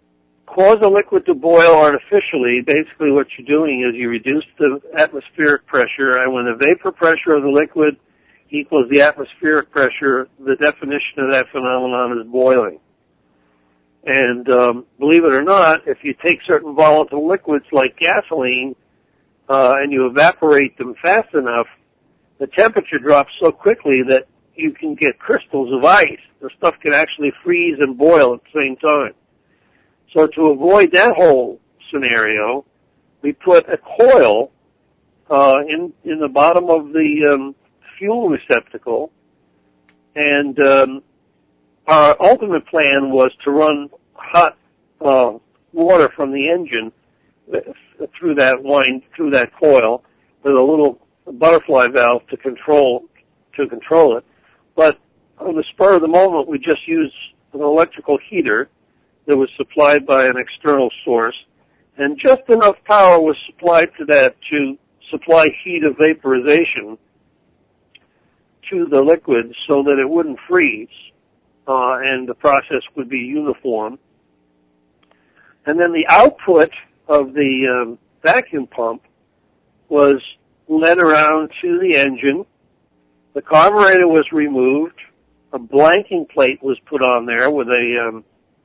cause a liquid to boil artificially, basically what you're doing is you reduce the atmospheric pressure, and when the vapor pressure of the liquid equals the atmospheric pressure, the definition of that phenomenon is boiling. And believe it or not, if you take certain volatile liquids like gasoline and you evaporate them fast enough, the temperature drops so quickly that you can get crystals of ice. The stuff can actually freeze and boil at the same time. So to avoid that whole scenario, we put a coil in the bottom of the fuel receptacle, and our ultimate plan was to run hot water from the engine through that coil with a little butterfly valve to control it. But on the spur of the moment, we just used an electrical heater that was supplied by an external source, and just enough power was supplied to that to supply heat of vaporization to the liquid so that it wouldn't freeze, and the process would be uniform. And then the output of the vacuum pump was led around to the engine. The carburetor was removed. A blanking plate was put on there with an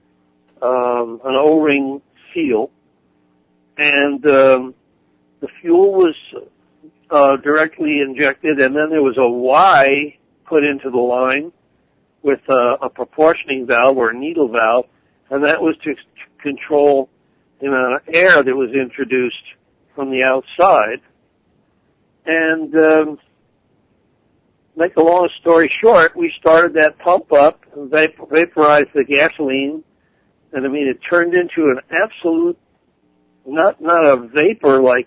O-ring seal, and the fuel was directly injected, and then there was a Y put into the line with a proportioning valve or a needle valve, and that was to control the amount of air that was introduced from the outside. And make a long story short, we started that pump up and vaporized the gasoline, and I mean it turned into an absolute, not a vapor like,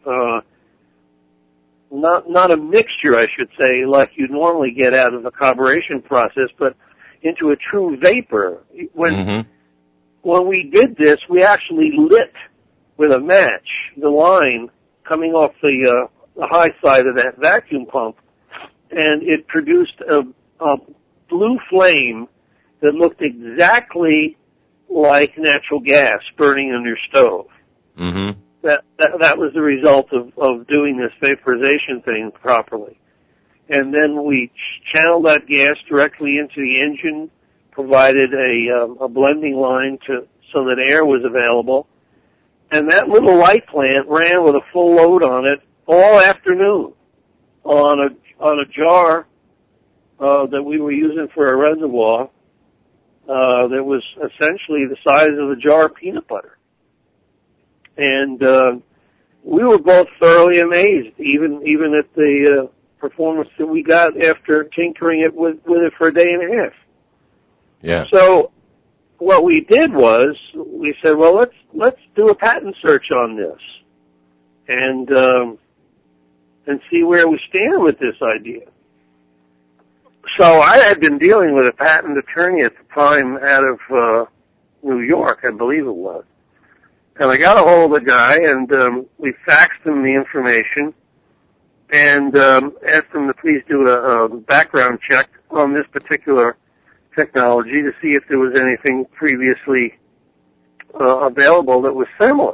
not a mixture, I should say, like you normally get out of the carburation process, but into a true vapor. When we did this, we actually lit with a match the line coming off the high side of that vacuum pump, and it produced a blue flame that looked exactly like natural gas burning on your stove. Mm-hmm. That was the result of doing this vaporization thing properly. And then we channeled that gas directly into the engine, provided a blending line so that air was available. And that little light plant ran with a full load on it all afternoon on a jar that we were using for a reservoir that was essentially the size of a jar of peanut butter. And we were both thoroughly amazed, even at the performance that we got after tinkering it with it for a day and a half. Yeah. So what we did was we said, well, let's do a patent search on this, and see where we stand with this idea. So I had been dealing with a patent attorney at the time out of New York, I believe it was. And I got a hold of the guy, and we faxed him the information and asked him to please do a background check on this particular technology to see if there was anything previously available that was similar.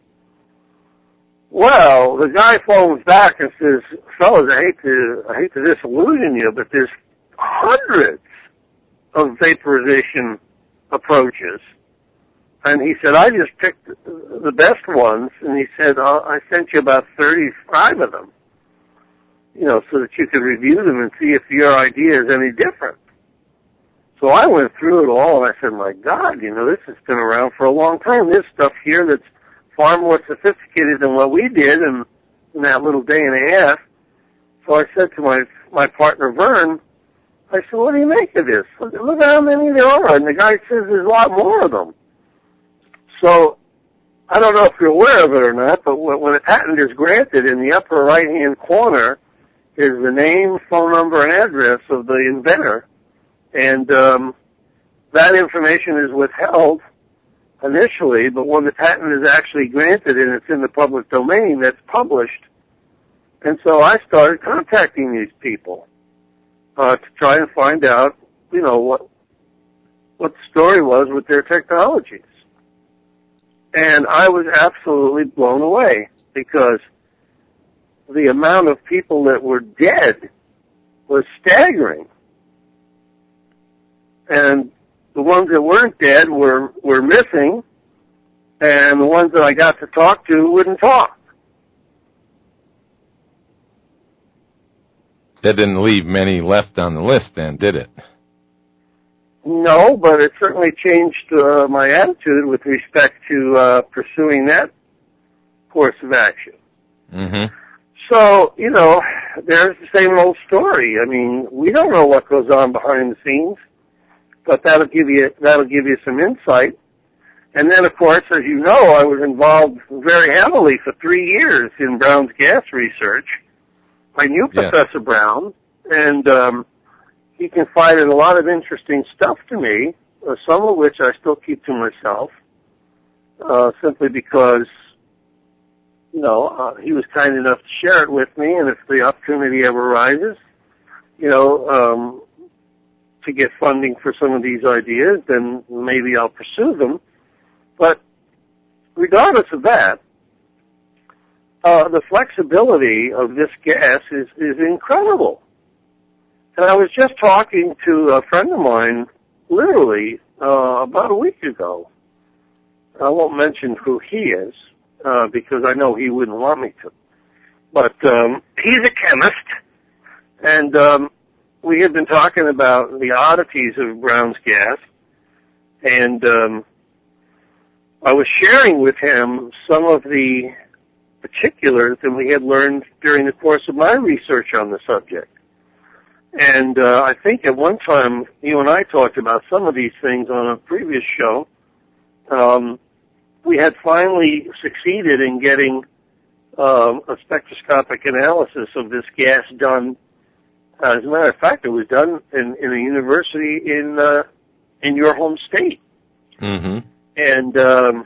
Well, the guy phones back and says, fellas, I hate to disillusion you, but there's hundreds of vaporization approaches. And he said, I just picked the best ones, and he said, I sent you about 35 of them, so that you could review them and see if your idea is any different. So I went through it all, and I said, my God, this has been around for a long time. There's stuff here that's far more sophisticated than what we did in that little day and a half. So I said to my partner, Vern, I said, what do you make of this? Look how many there are. And the guy says there's a lot more of them. So I don't know if you're aware of it or not, but when a patent is granted, in the upper right-hand corner is the name, phone number, and address of the inventor. And that information is withheld initially, but when the patent is actually granted and it's in the public domain, that's published. And so I started contacting these people to try and find out, what the story was with their technologies. And I was absolutely blown away because the amount of people that were dead was staggering. And the ones that weren't dead were missing, and the ones that I got to talk to wouldn't talk. That didn't leave many left on the list then, did it? No, but it certainly changed my attitude with respect to pursuing that course of action. Mm-hmm. So, there's the same old story. I mean, we don't know what goes on behind the scenes, but that'll give you some insight. And then, of course, as you know, I was involved very heavily for 3 years in Brown's gas research. I knew Professor Brown, and he confided a lot of interesting stuff to me, some of which I still keep to myself, simply because, he was kind enough to share it with me, and if the opportunity ever arises, to get funding for some of these ideas, then maybe I'll pursue them. But regardless of that, the flexibility of this gas is incredible. And I was just talking to a friend of mine, literally, about a week ago. I won't mention who he is, because I know he wouldn't want me to. But he's a chemist, and we had been talking about the oddities of Brown's gas, and I was sharing with him some of the particulars that we had learned during the course of my research on the subject. And I think at one time you and I talked about some of these things on a previous show. We had finally succeeded in getting a spectroscopic analysis of this gas done. As a matter of fact, it was done in a university in your home state. Mm-hmm. And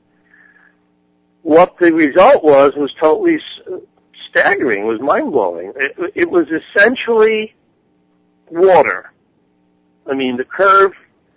what the result was totally staggering, was mind-blowing. It was essentially water. I mean, the curve,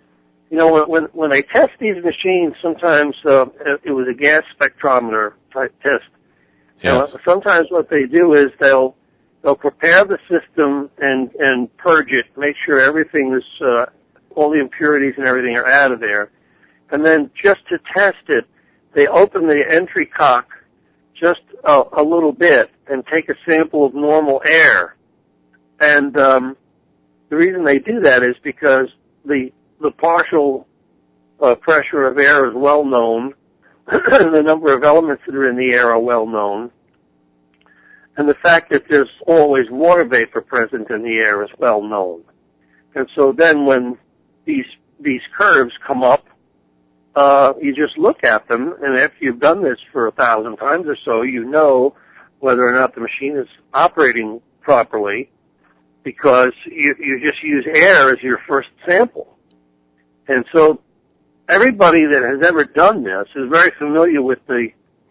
when they test these machines, sometimes it was a gas spectrometer type test. Yes. Sometimes what they do is they'll prepare the system and purge it, make sure everything is, all the impurities and everything are out of there. And then just to test it, they open the entry cock just a little bit and take a sample of normal air. And the reason they do that is because the partial pressure of air is well known, the number of elements that are in the air are well known, and the fact that there's always water vapor present in the air is well known. And so then when these curves come up, you just look at them, and after you've done this for 1,000 times or so, you know whether or not the machine is operating properly, because you just use air as your first sample. And so everybody that has ever done this is very familiar with the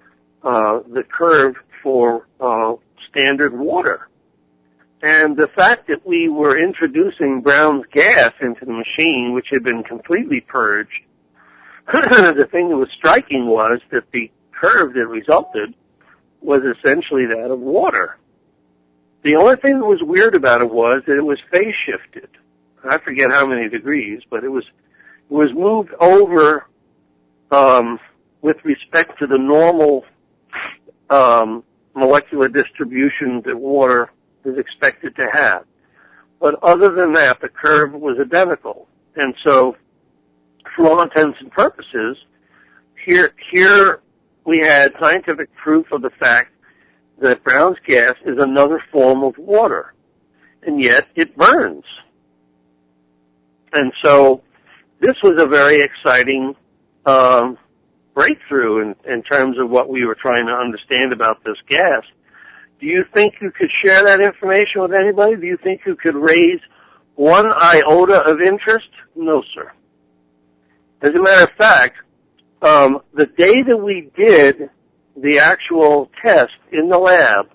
curve for standard water. And the fact that we were introducing Brown's gas into the machine, which had been completely purged, the thing that was striking was that the curve that resulted was essentially that of water. The only thing that was weird about it was that it was phase shifted. I forget how many degrees, but it was moved over with respect to the normal molecular distribution that water is expected to have. But other than that, the curve was identical. And so, for all intents and purposes, here we had scientific proof of the fact that Brown's gas is another form of water, and yet it burns. And so this was a very exciting breakthrough in terms of what we were trying to understand about this gas. Do you think you could share that information with anybody? Do you think you could raise one iota of interest? No, sir. As a matter of fact, the day that we did the actual test in the lab,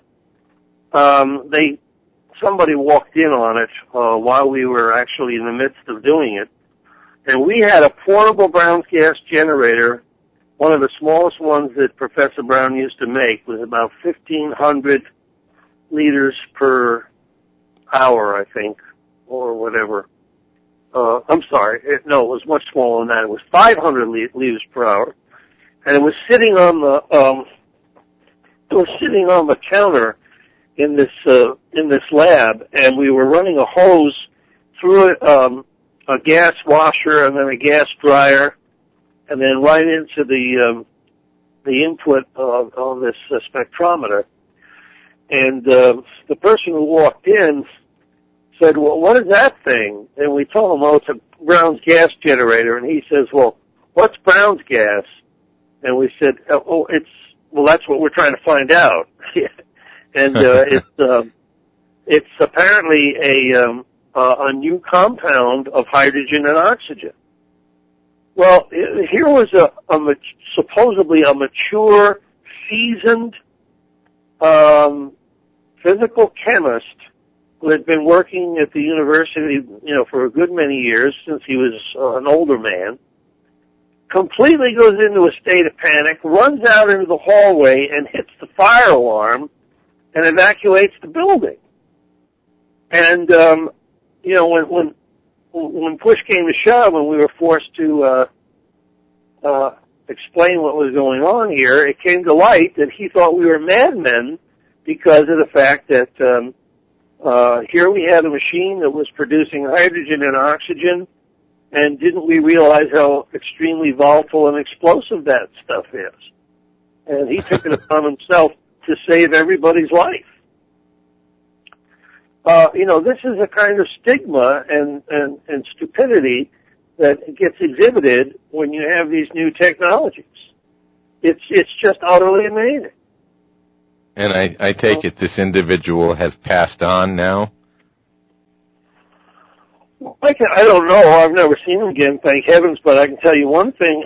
somebody walked in on it while we were actually in the midst of doing it, and we had a portable Brown's gas generator one of the smallest ones that Professor Brown used to make was about 1,500 liters per hour, I think, or whatever. I'm sorry. It was much smaller than that. It was 500 liters per hour, and it was sitting on the counter in this lab, and we were running a hose through it, a gas washer and then a gas dryer, and then right into the input on this spectrometer. And the person who walked in said, "Well, what is that thing?" And we told him, "Oh, it's a Brown's gas generator." And he says, "Well, what's Brown's gas?" And we said, "Oh, that's what we're trying to find out." And it's apparently a new compound of hydrogen and oxygen. Well, here was supposedly a mature, seasoned physical chemist who had been working at the university, for a good many years since he was an older man, completely goes into a state of panic, runs out into the hallway and hits the fire alarm and evacuates the building. And, when push came to shove and we were forced to explain what was going on here, it came to light that he thought we were madmen because of the fact that here we had a machine that was producing hydrogen and oxygen, and didn't we realize how extremely volatile and explosive that stuff is? And he took it upon himself to save everybody's life. This is a kind of stigma and stupidity that gets exhibited when you have these new technologies. It's just utterly amazing. And I take it this individual has passed on now? I don't know. I've never seen him again, thank heavens, but I can tell you one thing.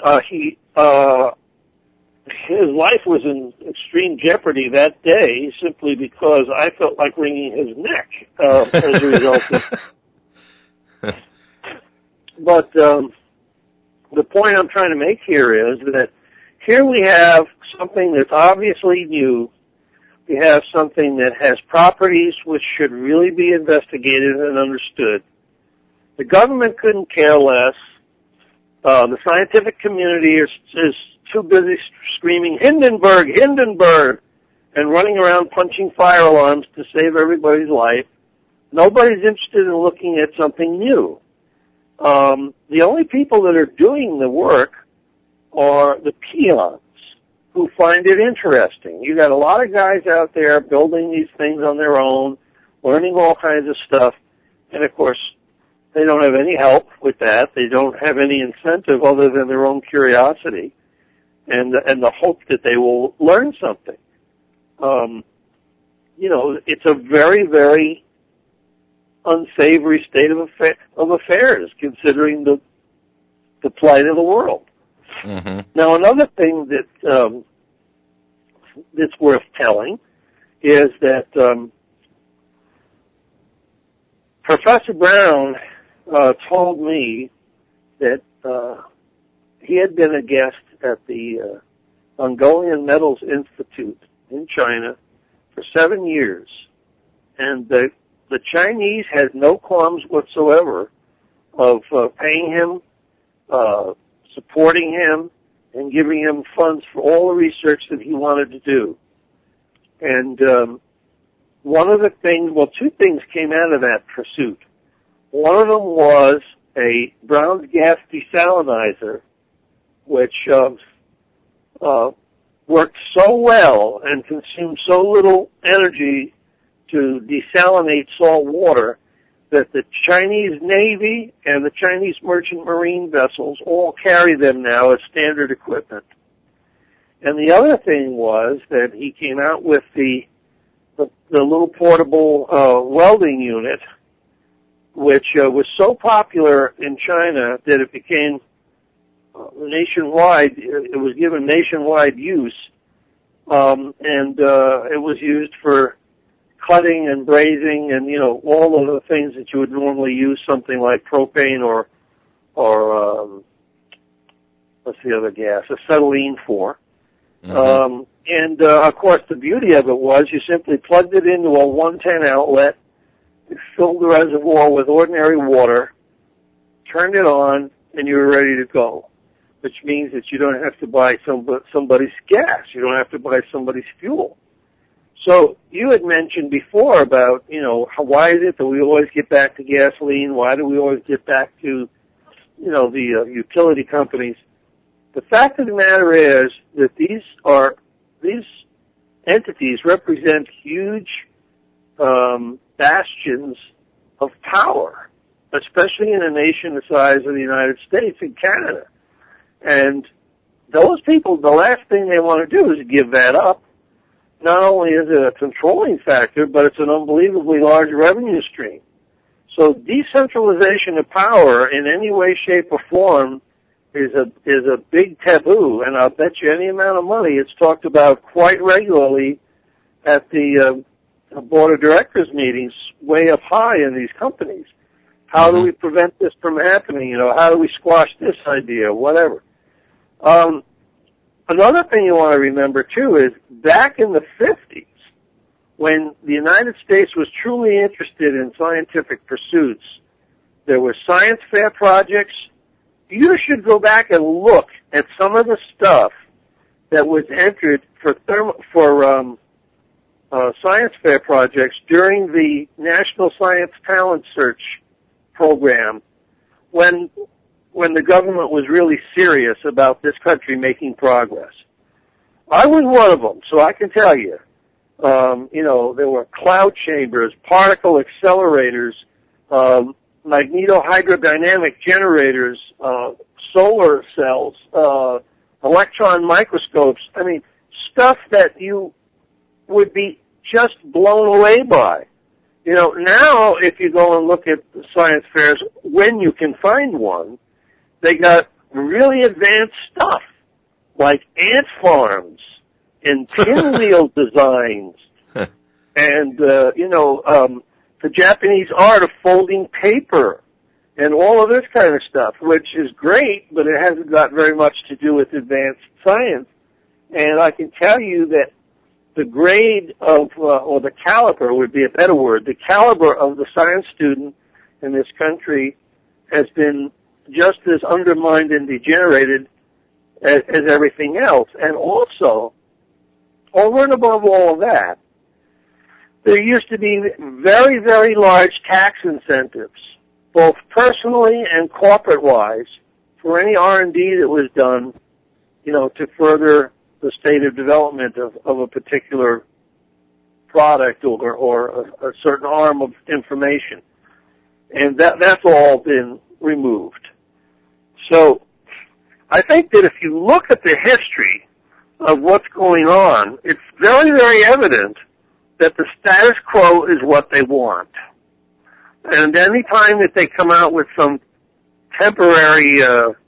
His life was in extreme jeopardy that day simply because I felt like wringing his neck as a result of it. But the point I'm trying to make here is that here we have something that's obviously new. We have something that has properties which should really be investigated and understood. The government couldn't care less. The scientific community is too busy screaming, Hindenburg, Hindenburg, and running around punching fire alarms to save everybody's life. Nobody's interested in looking at something new. The only people that are doing the work are the peons who find it interesting. You got a lot of guys out there building these things on their own, learning all kinds of stuff, and of course, they don't have any help with that. They don't have any incentive other than their own curiosity and the hope that they will learn something. It's a very, very unsavory state of affairs, considering the plight of the world. Mm-hmm. Now, another thing that's worth telling is that Professor Brown told me that he had been a guest at the Mongolian Metals Institute in China for 7 years, and the Chinese had no qualms whatsoever of paying him, supporting him, and giving him funds for all the research that he wanted to do. And two things came out of that pursuit. One of them was a Brown's gas desalinizer, which worked so well and consumed so little energy to desalinate salt water that the Chinese Navy and the Chinese merchant marine vessels all carry them now as standard equipment. And the other thing was that he came out with the little portable welding unit, which was so popular in China that it became nationwide. It was given nationwide use, and it was used for cutting and brazing and all of the things that you would normally use something like propane or what's the other gas? Acetylene 4. Mm-hmm. Of course, the beauty of it was you simply plugged it into a 110 outlet, filled the reservoir with ordinary water, turned it on, and you were ready to go, which means that you don't have to buy somebody's gas. You don't have to buy somebody's fuel. So you had mentioned before about, why is it that we always get back to gasoline? Why do we always get back to, the utility companies? The fact of the matter is that these entities represent huge bastions of power, especially in a nation the size of the United States and Canada. And those people, the last thing they want to do is give that up. Not only is it a controlling factor, but it's an unbelievably large revenue stream. So decentralization of power in any way, shape, or form is a big taboo, and I'll bet you any amount of money it's talked about quite regularly at the board of directors meetings way up high in these companies. How do we prevent this from happening? How do we squash this idea? Whatever. Another thing you want to remember, too, is back in the 50s, when the United States was truly interested in scientific pursuits, there were science fair projects. You should go back and look at some of the stuff that was entered for science fair projects during the National Science Talent Search program when the government was really serious about this country making progress. I was one of them, so I can tell you. There were cloud chambers, particle accelerators, magnetohydrodynamic generators, solar cells, electron microscopes. I mean, stuff that you would be just blown away by. Now if you go and look at the science fairs, when you can find one, they got really advanced stuff like ant farms and pinwheel designs and, the Japanese art of folding paper and all of this kind of stuff, which is great, but it hasn't got very much to do with advanced science. And I can tell you that the grade of, or the caliber would be a better word, the caliber of the science student in this country has been just as undermined and degenerated as everything else. And also, over and above all of that, there used to be very, very large tax incentives, both personally and corporate-wise, for any R&D that was done, to further the state of development of a particular product or a certain arm of information. And that's all been removed. So I think that if you look at the history of what's going on, it's very, very evident that the status quo is what they want. And any time that they come out with some temporary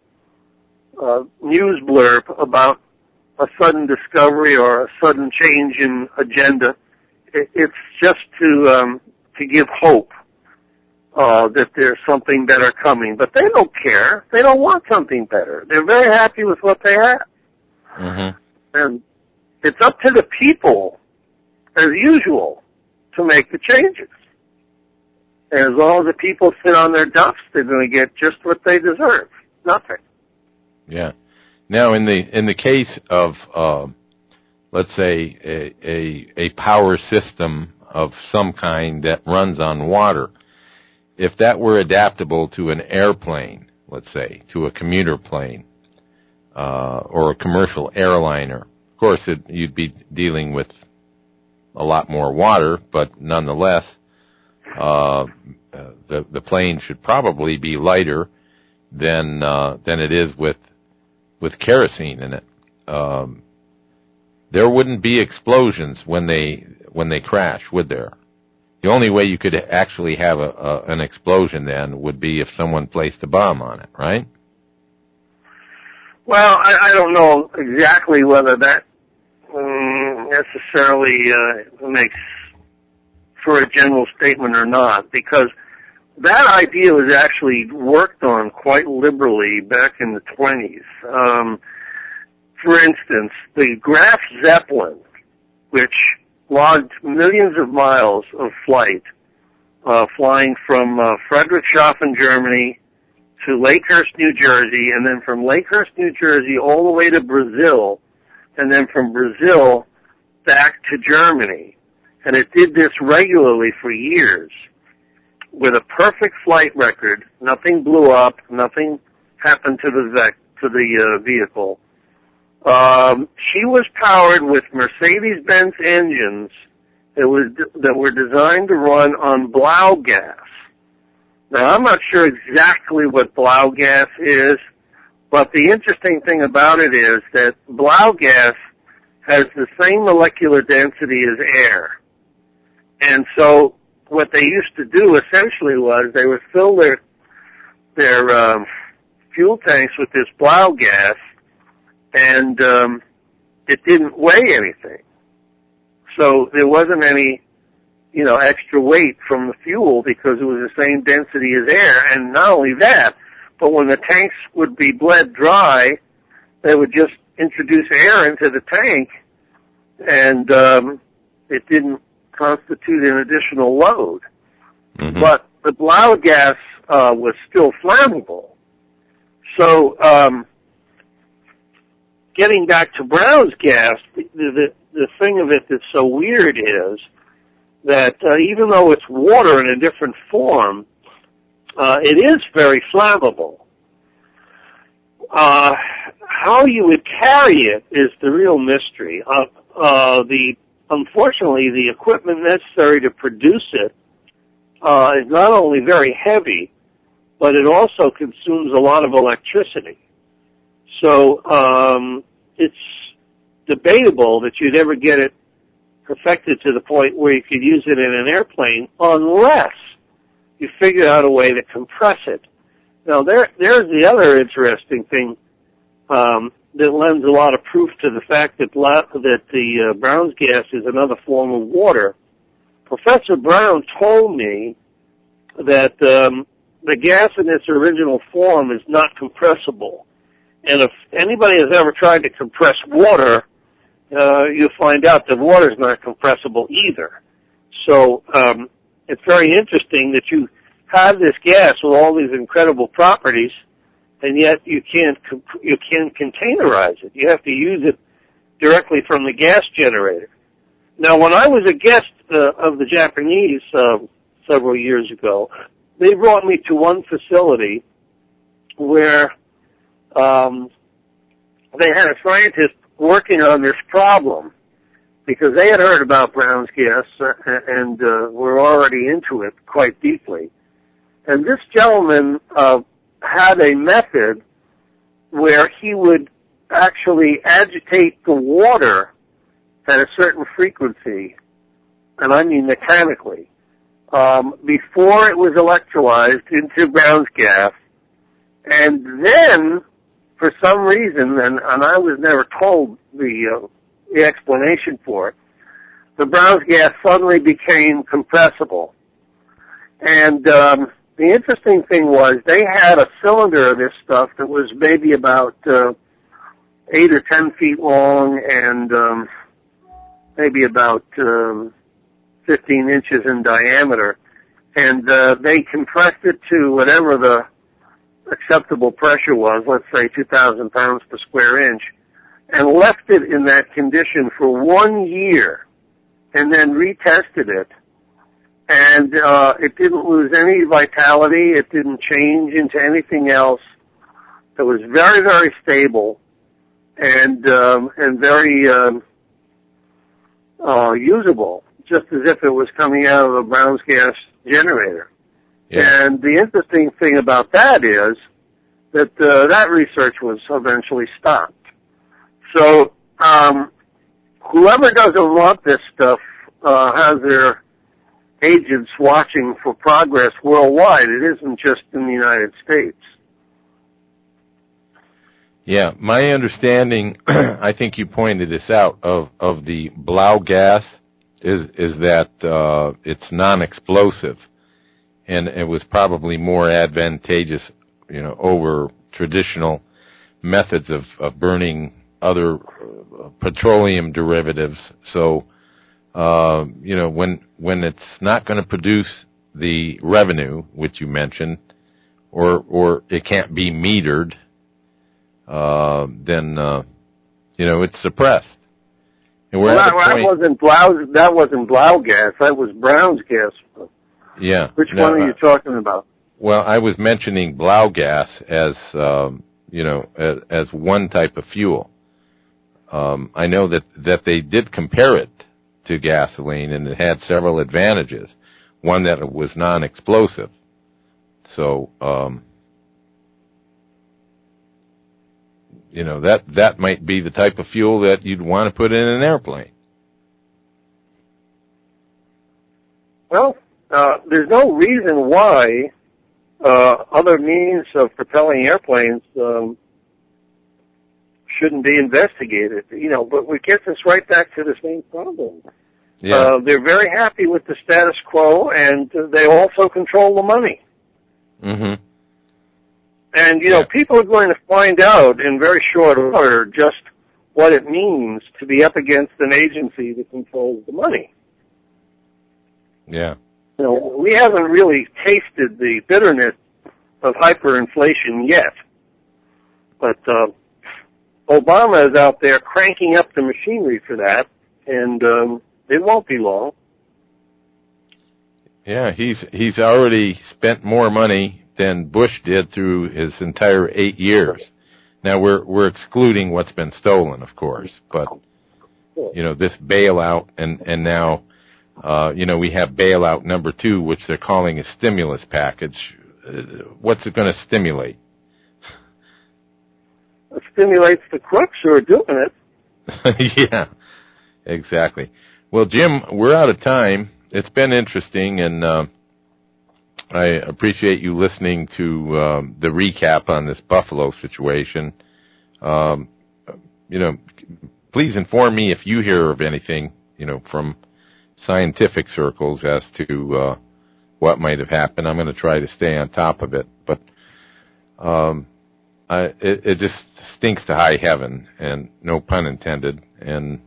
news blurb about a sudden discovery or a sudden change in agenda, it's just to give hope that there's something better coming. But they don't care. They don't want something better. They're very happy with what they have. Mm-hmm. And it's up to the people, as usual, to make the changes. And as long as the people sit on their duffs, they're going to get just what they deserve. Nothing. Yeah. Now, in the case of, let's say, a power system of some kind that runs on water, if that were adaptable to an airplane, let's say, to a commuter plane, or a commercial airliner, of course, you'd be dealing with a lot more water, but nonetheless, the plane should probably be lighter than it is with kerosene in it. There wouldn't be explosions when they crash, would there? The only way you could actually have an explosion then would be if someone placed a bomb on it, right? Well, I don't know exactly whether that necessarily makes for a general statement or not, because that idea was actually worked on quite liberally back in the 20s. For instance, the Graf Zeppelin, which logged millions of miles of flight, flying from Friedrichshafen, Germany, to Lakehurst, New Jersey, and then from Lakehurst, New Jersey, all the way to Brazil, and then from Brazil back to Germany. And it did this regularly for years with a perfect flight record. Nothing blew up. Nothing happened to the vehicle. She was powered with Mercedes-Benz engines that were designed to run on Blau gas. Now, I'm not sure exactly what Blau gas is, but the interesting thing about it is that Blau gas has the same molecular density as air. And so what they used to do essentially was they would fill their fuel tanks with this Blau gas, and it didn't weigh anything. So there wasn't any, extra weight from the fuel because it was the same density as air. And not only that, but when the tanks would be bled dry, they would just introduce air into the tank, and it didn't constitute an additional load. Mm-hmm. But the Blau gas was still flammable. So getting back to Brown's gas, the thing of it that's so weird is that even though it's water in a different form, it is very flammable. How you would carry it is the real mystery. Unfortunately, the equipment necessary to produce it is not only very heavy, but it also consumes a lot of electricity. So it's debatable that you'd ever get it perfected to the point where you could use it in an airplane unless you figure out a way to compress it. Now, there's the other interesting thing that lends a lot of proof to the fact that the Brown's gas is another form of water. Professor Brown told me that the gas in its original form is not compressible. And if anybody has ever tried to compress water, you'll find out that water is not compressible either. So it's very interesting that you have this gas with all these incredible properties, and yet you can't containerize it. You have to use it directly from the gas generator. Now, when I was a guest of the Japanese several years ago, they brought me to one facility where they had a scientist working on this problem because they had heard about Brown's gas and were already into it quite deeply. And this gentleman had a method where he would actually agitate the water at a certain frequency, and I mean mechanically, before it was electrolyzed into Brown's gas, and then, for some reason, and I was never told the explanation for it, the Brown's gas suddenly became compressible. And the interesting thing was they had a cylinder of this stuff that was maybe about 8 or 10 feet long and maybe about 15 inches in diameter. And they compressed it to whatever the acceptable pressure was, let's say 2,000 pounds per square inch, and left it in that condition for 1 year and then retested it. And it didn't lose any vitality. It didn't change into anything else. It was very, very stable and very usable, just as if it was coming out of a Brown's gas generator. Yeah. And the interesting thing about that is that that research was eventually stopped. So whoever doesn't want this stuff has their agents watching for progress worldwide. It isn't just in the United States. Yeah, my understanding, I think you pointed this out, of the Blau gas is that it's non-explosive. and it was probably more advantageous, over traditional methods of burning other petroleum derivatives. So, when it's not going to produce the revenue, which you mentioned, or it can't be metered, then it's suppressed. And that wasn't Blau gas. That was Brown's gas. Yeah. Which one are you talking about? Well, I was mentioning Blau gas as as one type of fuel. I know that they did compare it to gasoline, and it had several advantages. One, that it was non-explosive. So, that might be the type of fuel that you'd want to put in an airplane. Well, there's no reason why other means of propelling airplanes shouldn't be investigated. But we get us right back to the same problem. Yeah. They're very happy with the status quo, and they also control the money. Mm-hmm. And, people are going to find out in very short order just what it means to be up against an agency that controls the money. Yeah. We haven't really tasted the bitterness of hyperinflation yet. But Obama is out there cranking up the machinery for that, and it won't be long. Yeah, he's already spent more money than Bush did through his entire 8 years. Now we're excluding what's been stolen, of course, but this bailout and now we have bailout number 2, which they're calling a stimulus package. What's it going to stimulate? It stimulates the crooks who are doing it. Yeah, exactly. Well, Jim, we're out of time. It's been interesting, and I appreciate you listening to the recap on this Buffalo situation. Please inform me if you hear of anything, from scientific circles as to what might have happened. I'm going to try to stay on top of it, but it just stinks to high heaven, and no pun intended. And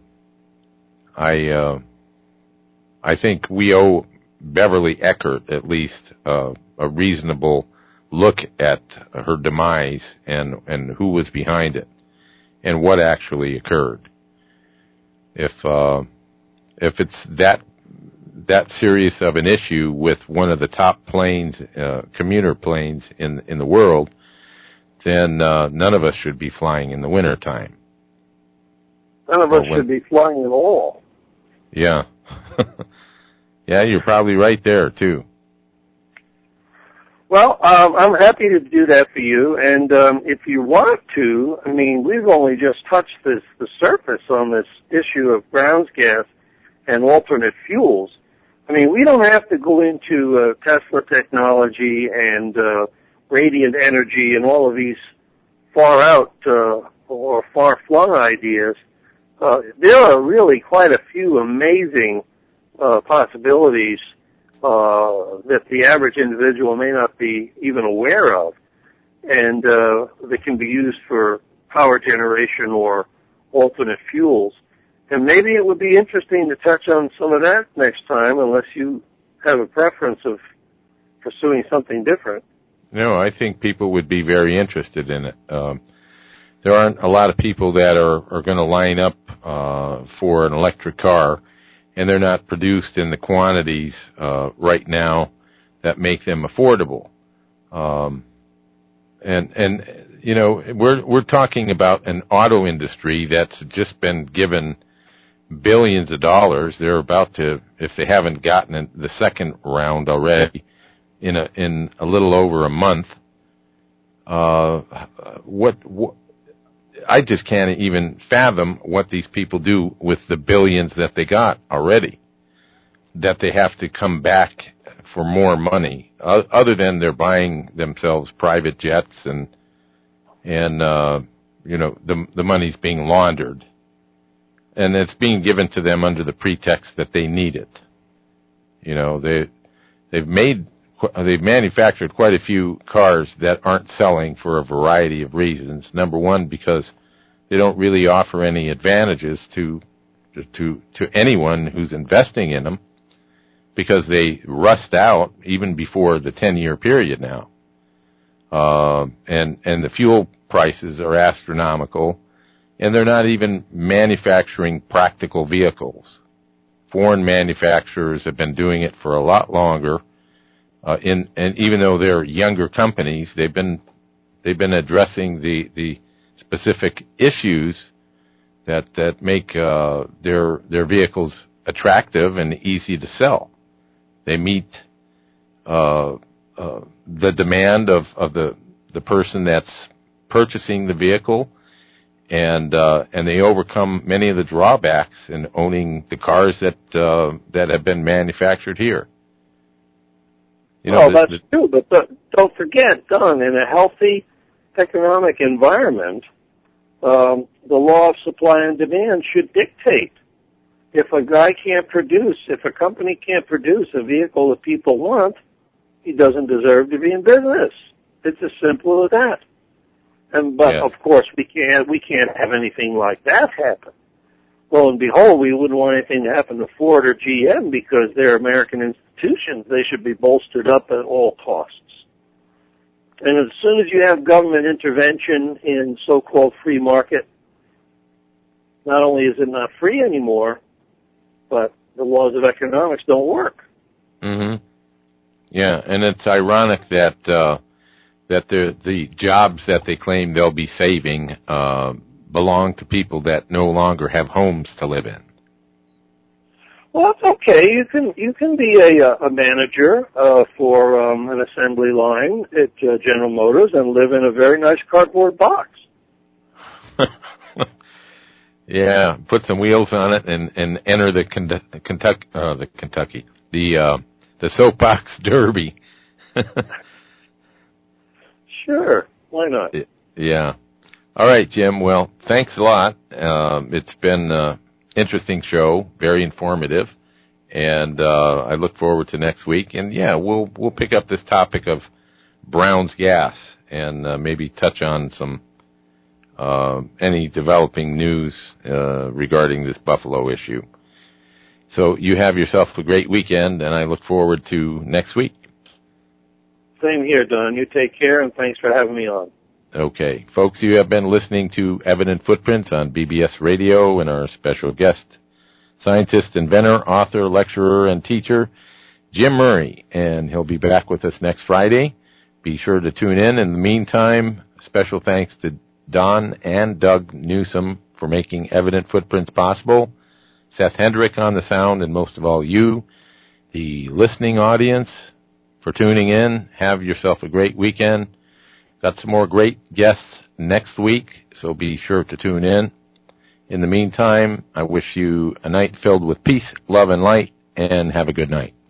I think we owe Beverly Eckert at least a reasonable look at her demise and who was behind it and what actually occurred. If it's that serious of an issue with one of the top planes, commuter planes in the world, then none of us should be flying in the wintertime. None of us should be flying at all. Yeah. Yeah, you're probably right there, too. Well, I'm happy to do that for you, and if you want to, we've only just touched the surface on this issue of Brown's gas and alternate fuels. We don't have to go into Tesla technology and radiant energy and all of these far out or far-flung ideas. There are really quite a few amazing possibilities that the average individual may not be even aware of, and that can be used for power generation or alternate fuels. And maybe it would be interesting to touch on some of that next time, unless you have a preference of pursuing something different. No, I think people would be very interested in it. There aren't a lot of people that are going to line up for an electric car, and they're not produced in the quantities right now that make them affordable. We're talking about an auto industry that's just been given billions of dollars. They're about to, if they haven't gotten the second round already, in a little over a month. What I just can't even fathom what these people do with the billions that they got already, that they have to come back for more money, other than they're buying themselves private jets and the money's being laundered, and it's being given to them under the pretext that they need it. They've made they've manufactured quite a few cars that aren't selling for a variety of reasons. Number one, because they don't really offer any advantages to anyone who's investing in them, because they rust out even before the 10-year period now. And the fuel prices are astronomical, and they're not even manufacturing practical vehicles. Foreign manufacturers have been doing it for a lot longer, and even though they're younger companies, they've been addressing the specific issues that make their vehicles attractive and easy to sell. They meet the demand of the person that's purchasing the vehicle, and they overcome many of the drawbacks in owning the cars that have been manufactured here. That's true, but don't forget, Don, in a healthy economic environment, the law of supply and demand should dictate. If a company can't produce a vehicle that people want, he doesn't deserve to be in business. It's as simple as that. But yes, of course, we can't have anything like that happen. Lo and behold, we wouldn't want anything to happen to Ford or GM because they're American institutions. They should be bolstered up at all costs. And as soon as you have government intervention in so-called free market, not only is it not free anymore, but the laws of economics don't work. Mm-hmm. Yeah, and it's ironic that the jobs that they claim they'll be saving belong to people that no longer have homes to live in. Well, that's okay. You can be a manager for an assembly line at General Motors and live in a very nice cardboard box. Yeah, put some wheels on it and enter the soapbox derby. Sure, why not? Yeah. All right, Jim. Well, thanks a lot. It's been an interesting show, very informative, and I look forward to next week. And yeah, we'll pick up this topic of Brown's gas and maybe touch on some any developing news regarding this Buffalo issue. So you have yourself a great weekend, and I look forward to next week. Same here, Don. You take care, and thanks for having me on. Okay. Folks, you have been listening to Evident Footprints on BBS Radio, and our special guest, scientist, inventor, author, lecturer, and teacher, Jim Murray, and he'll be back with us next Friday. Be sure to tune in. In the meantime, special thanks to Don and Doug Newsom for making Evident Footprints possible, Seth Hendrick on the sound, and most of all you, the listening audience, for tuning in. Have yourself a great weekend. Got some more great guests next week, so be sure to tune in. In the meantime, I wish you a night filled with peace, love, and light, and have a good night.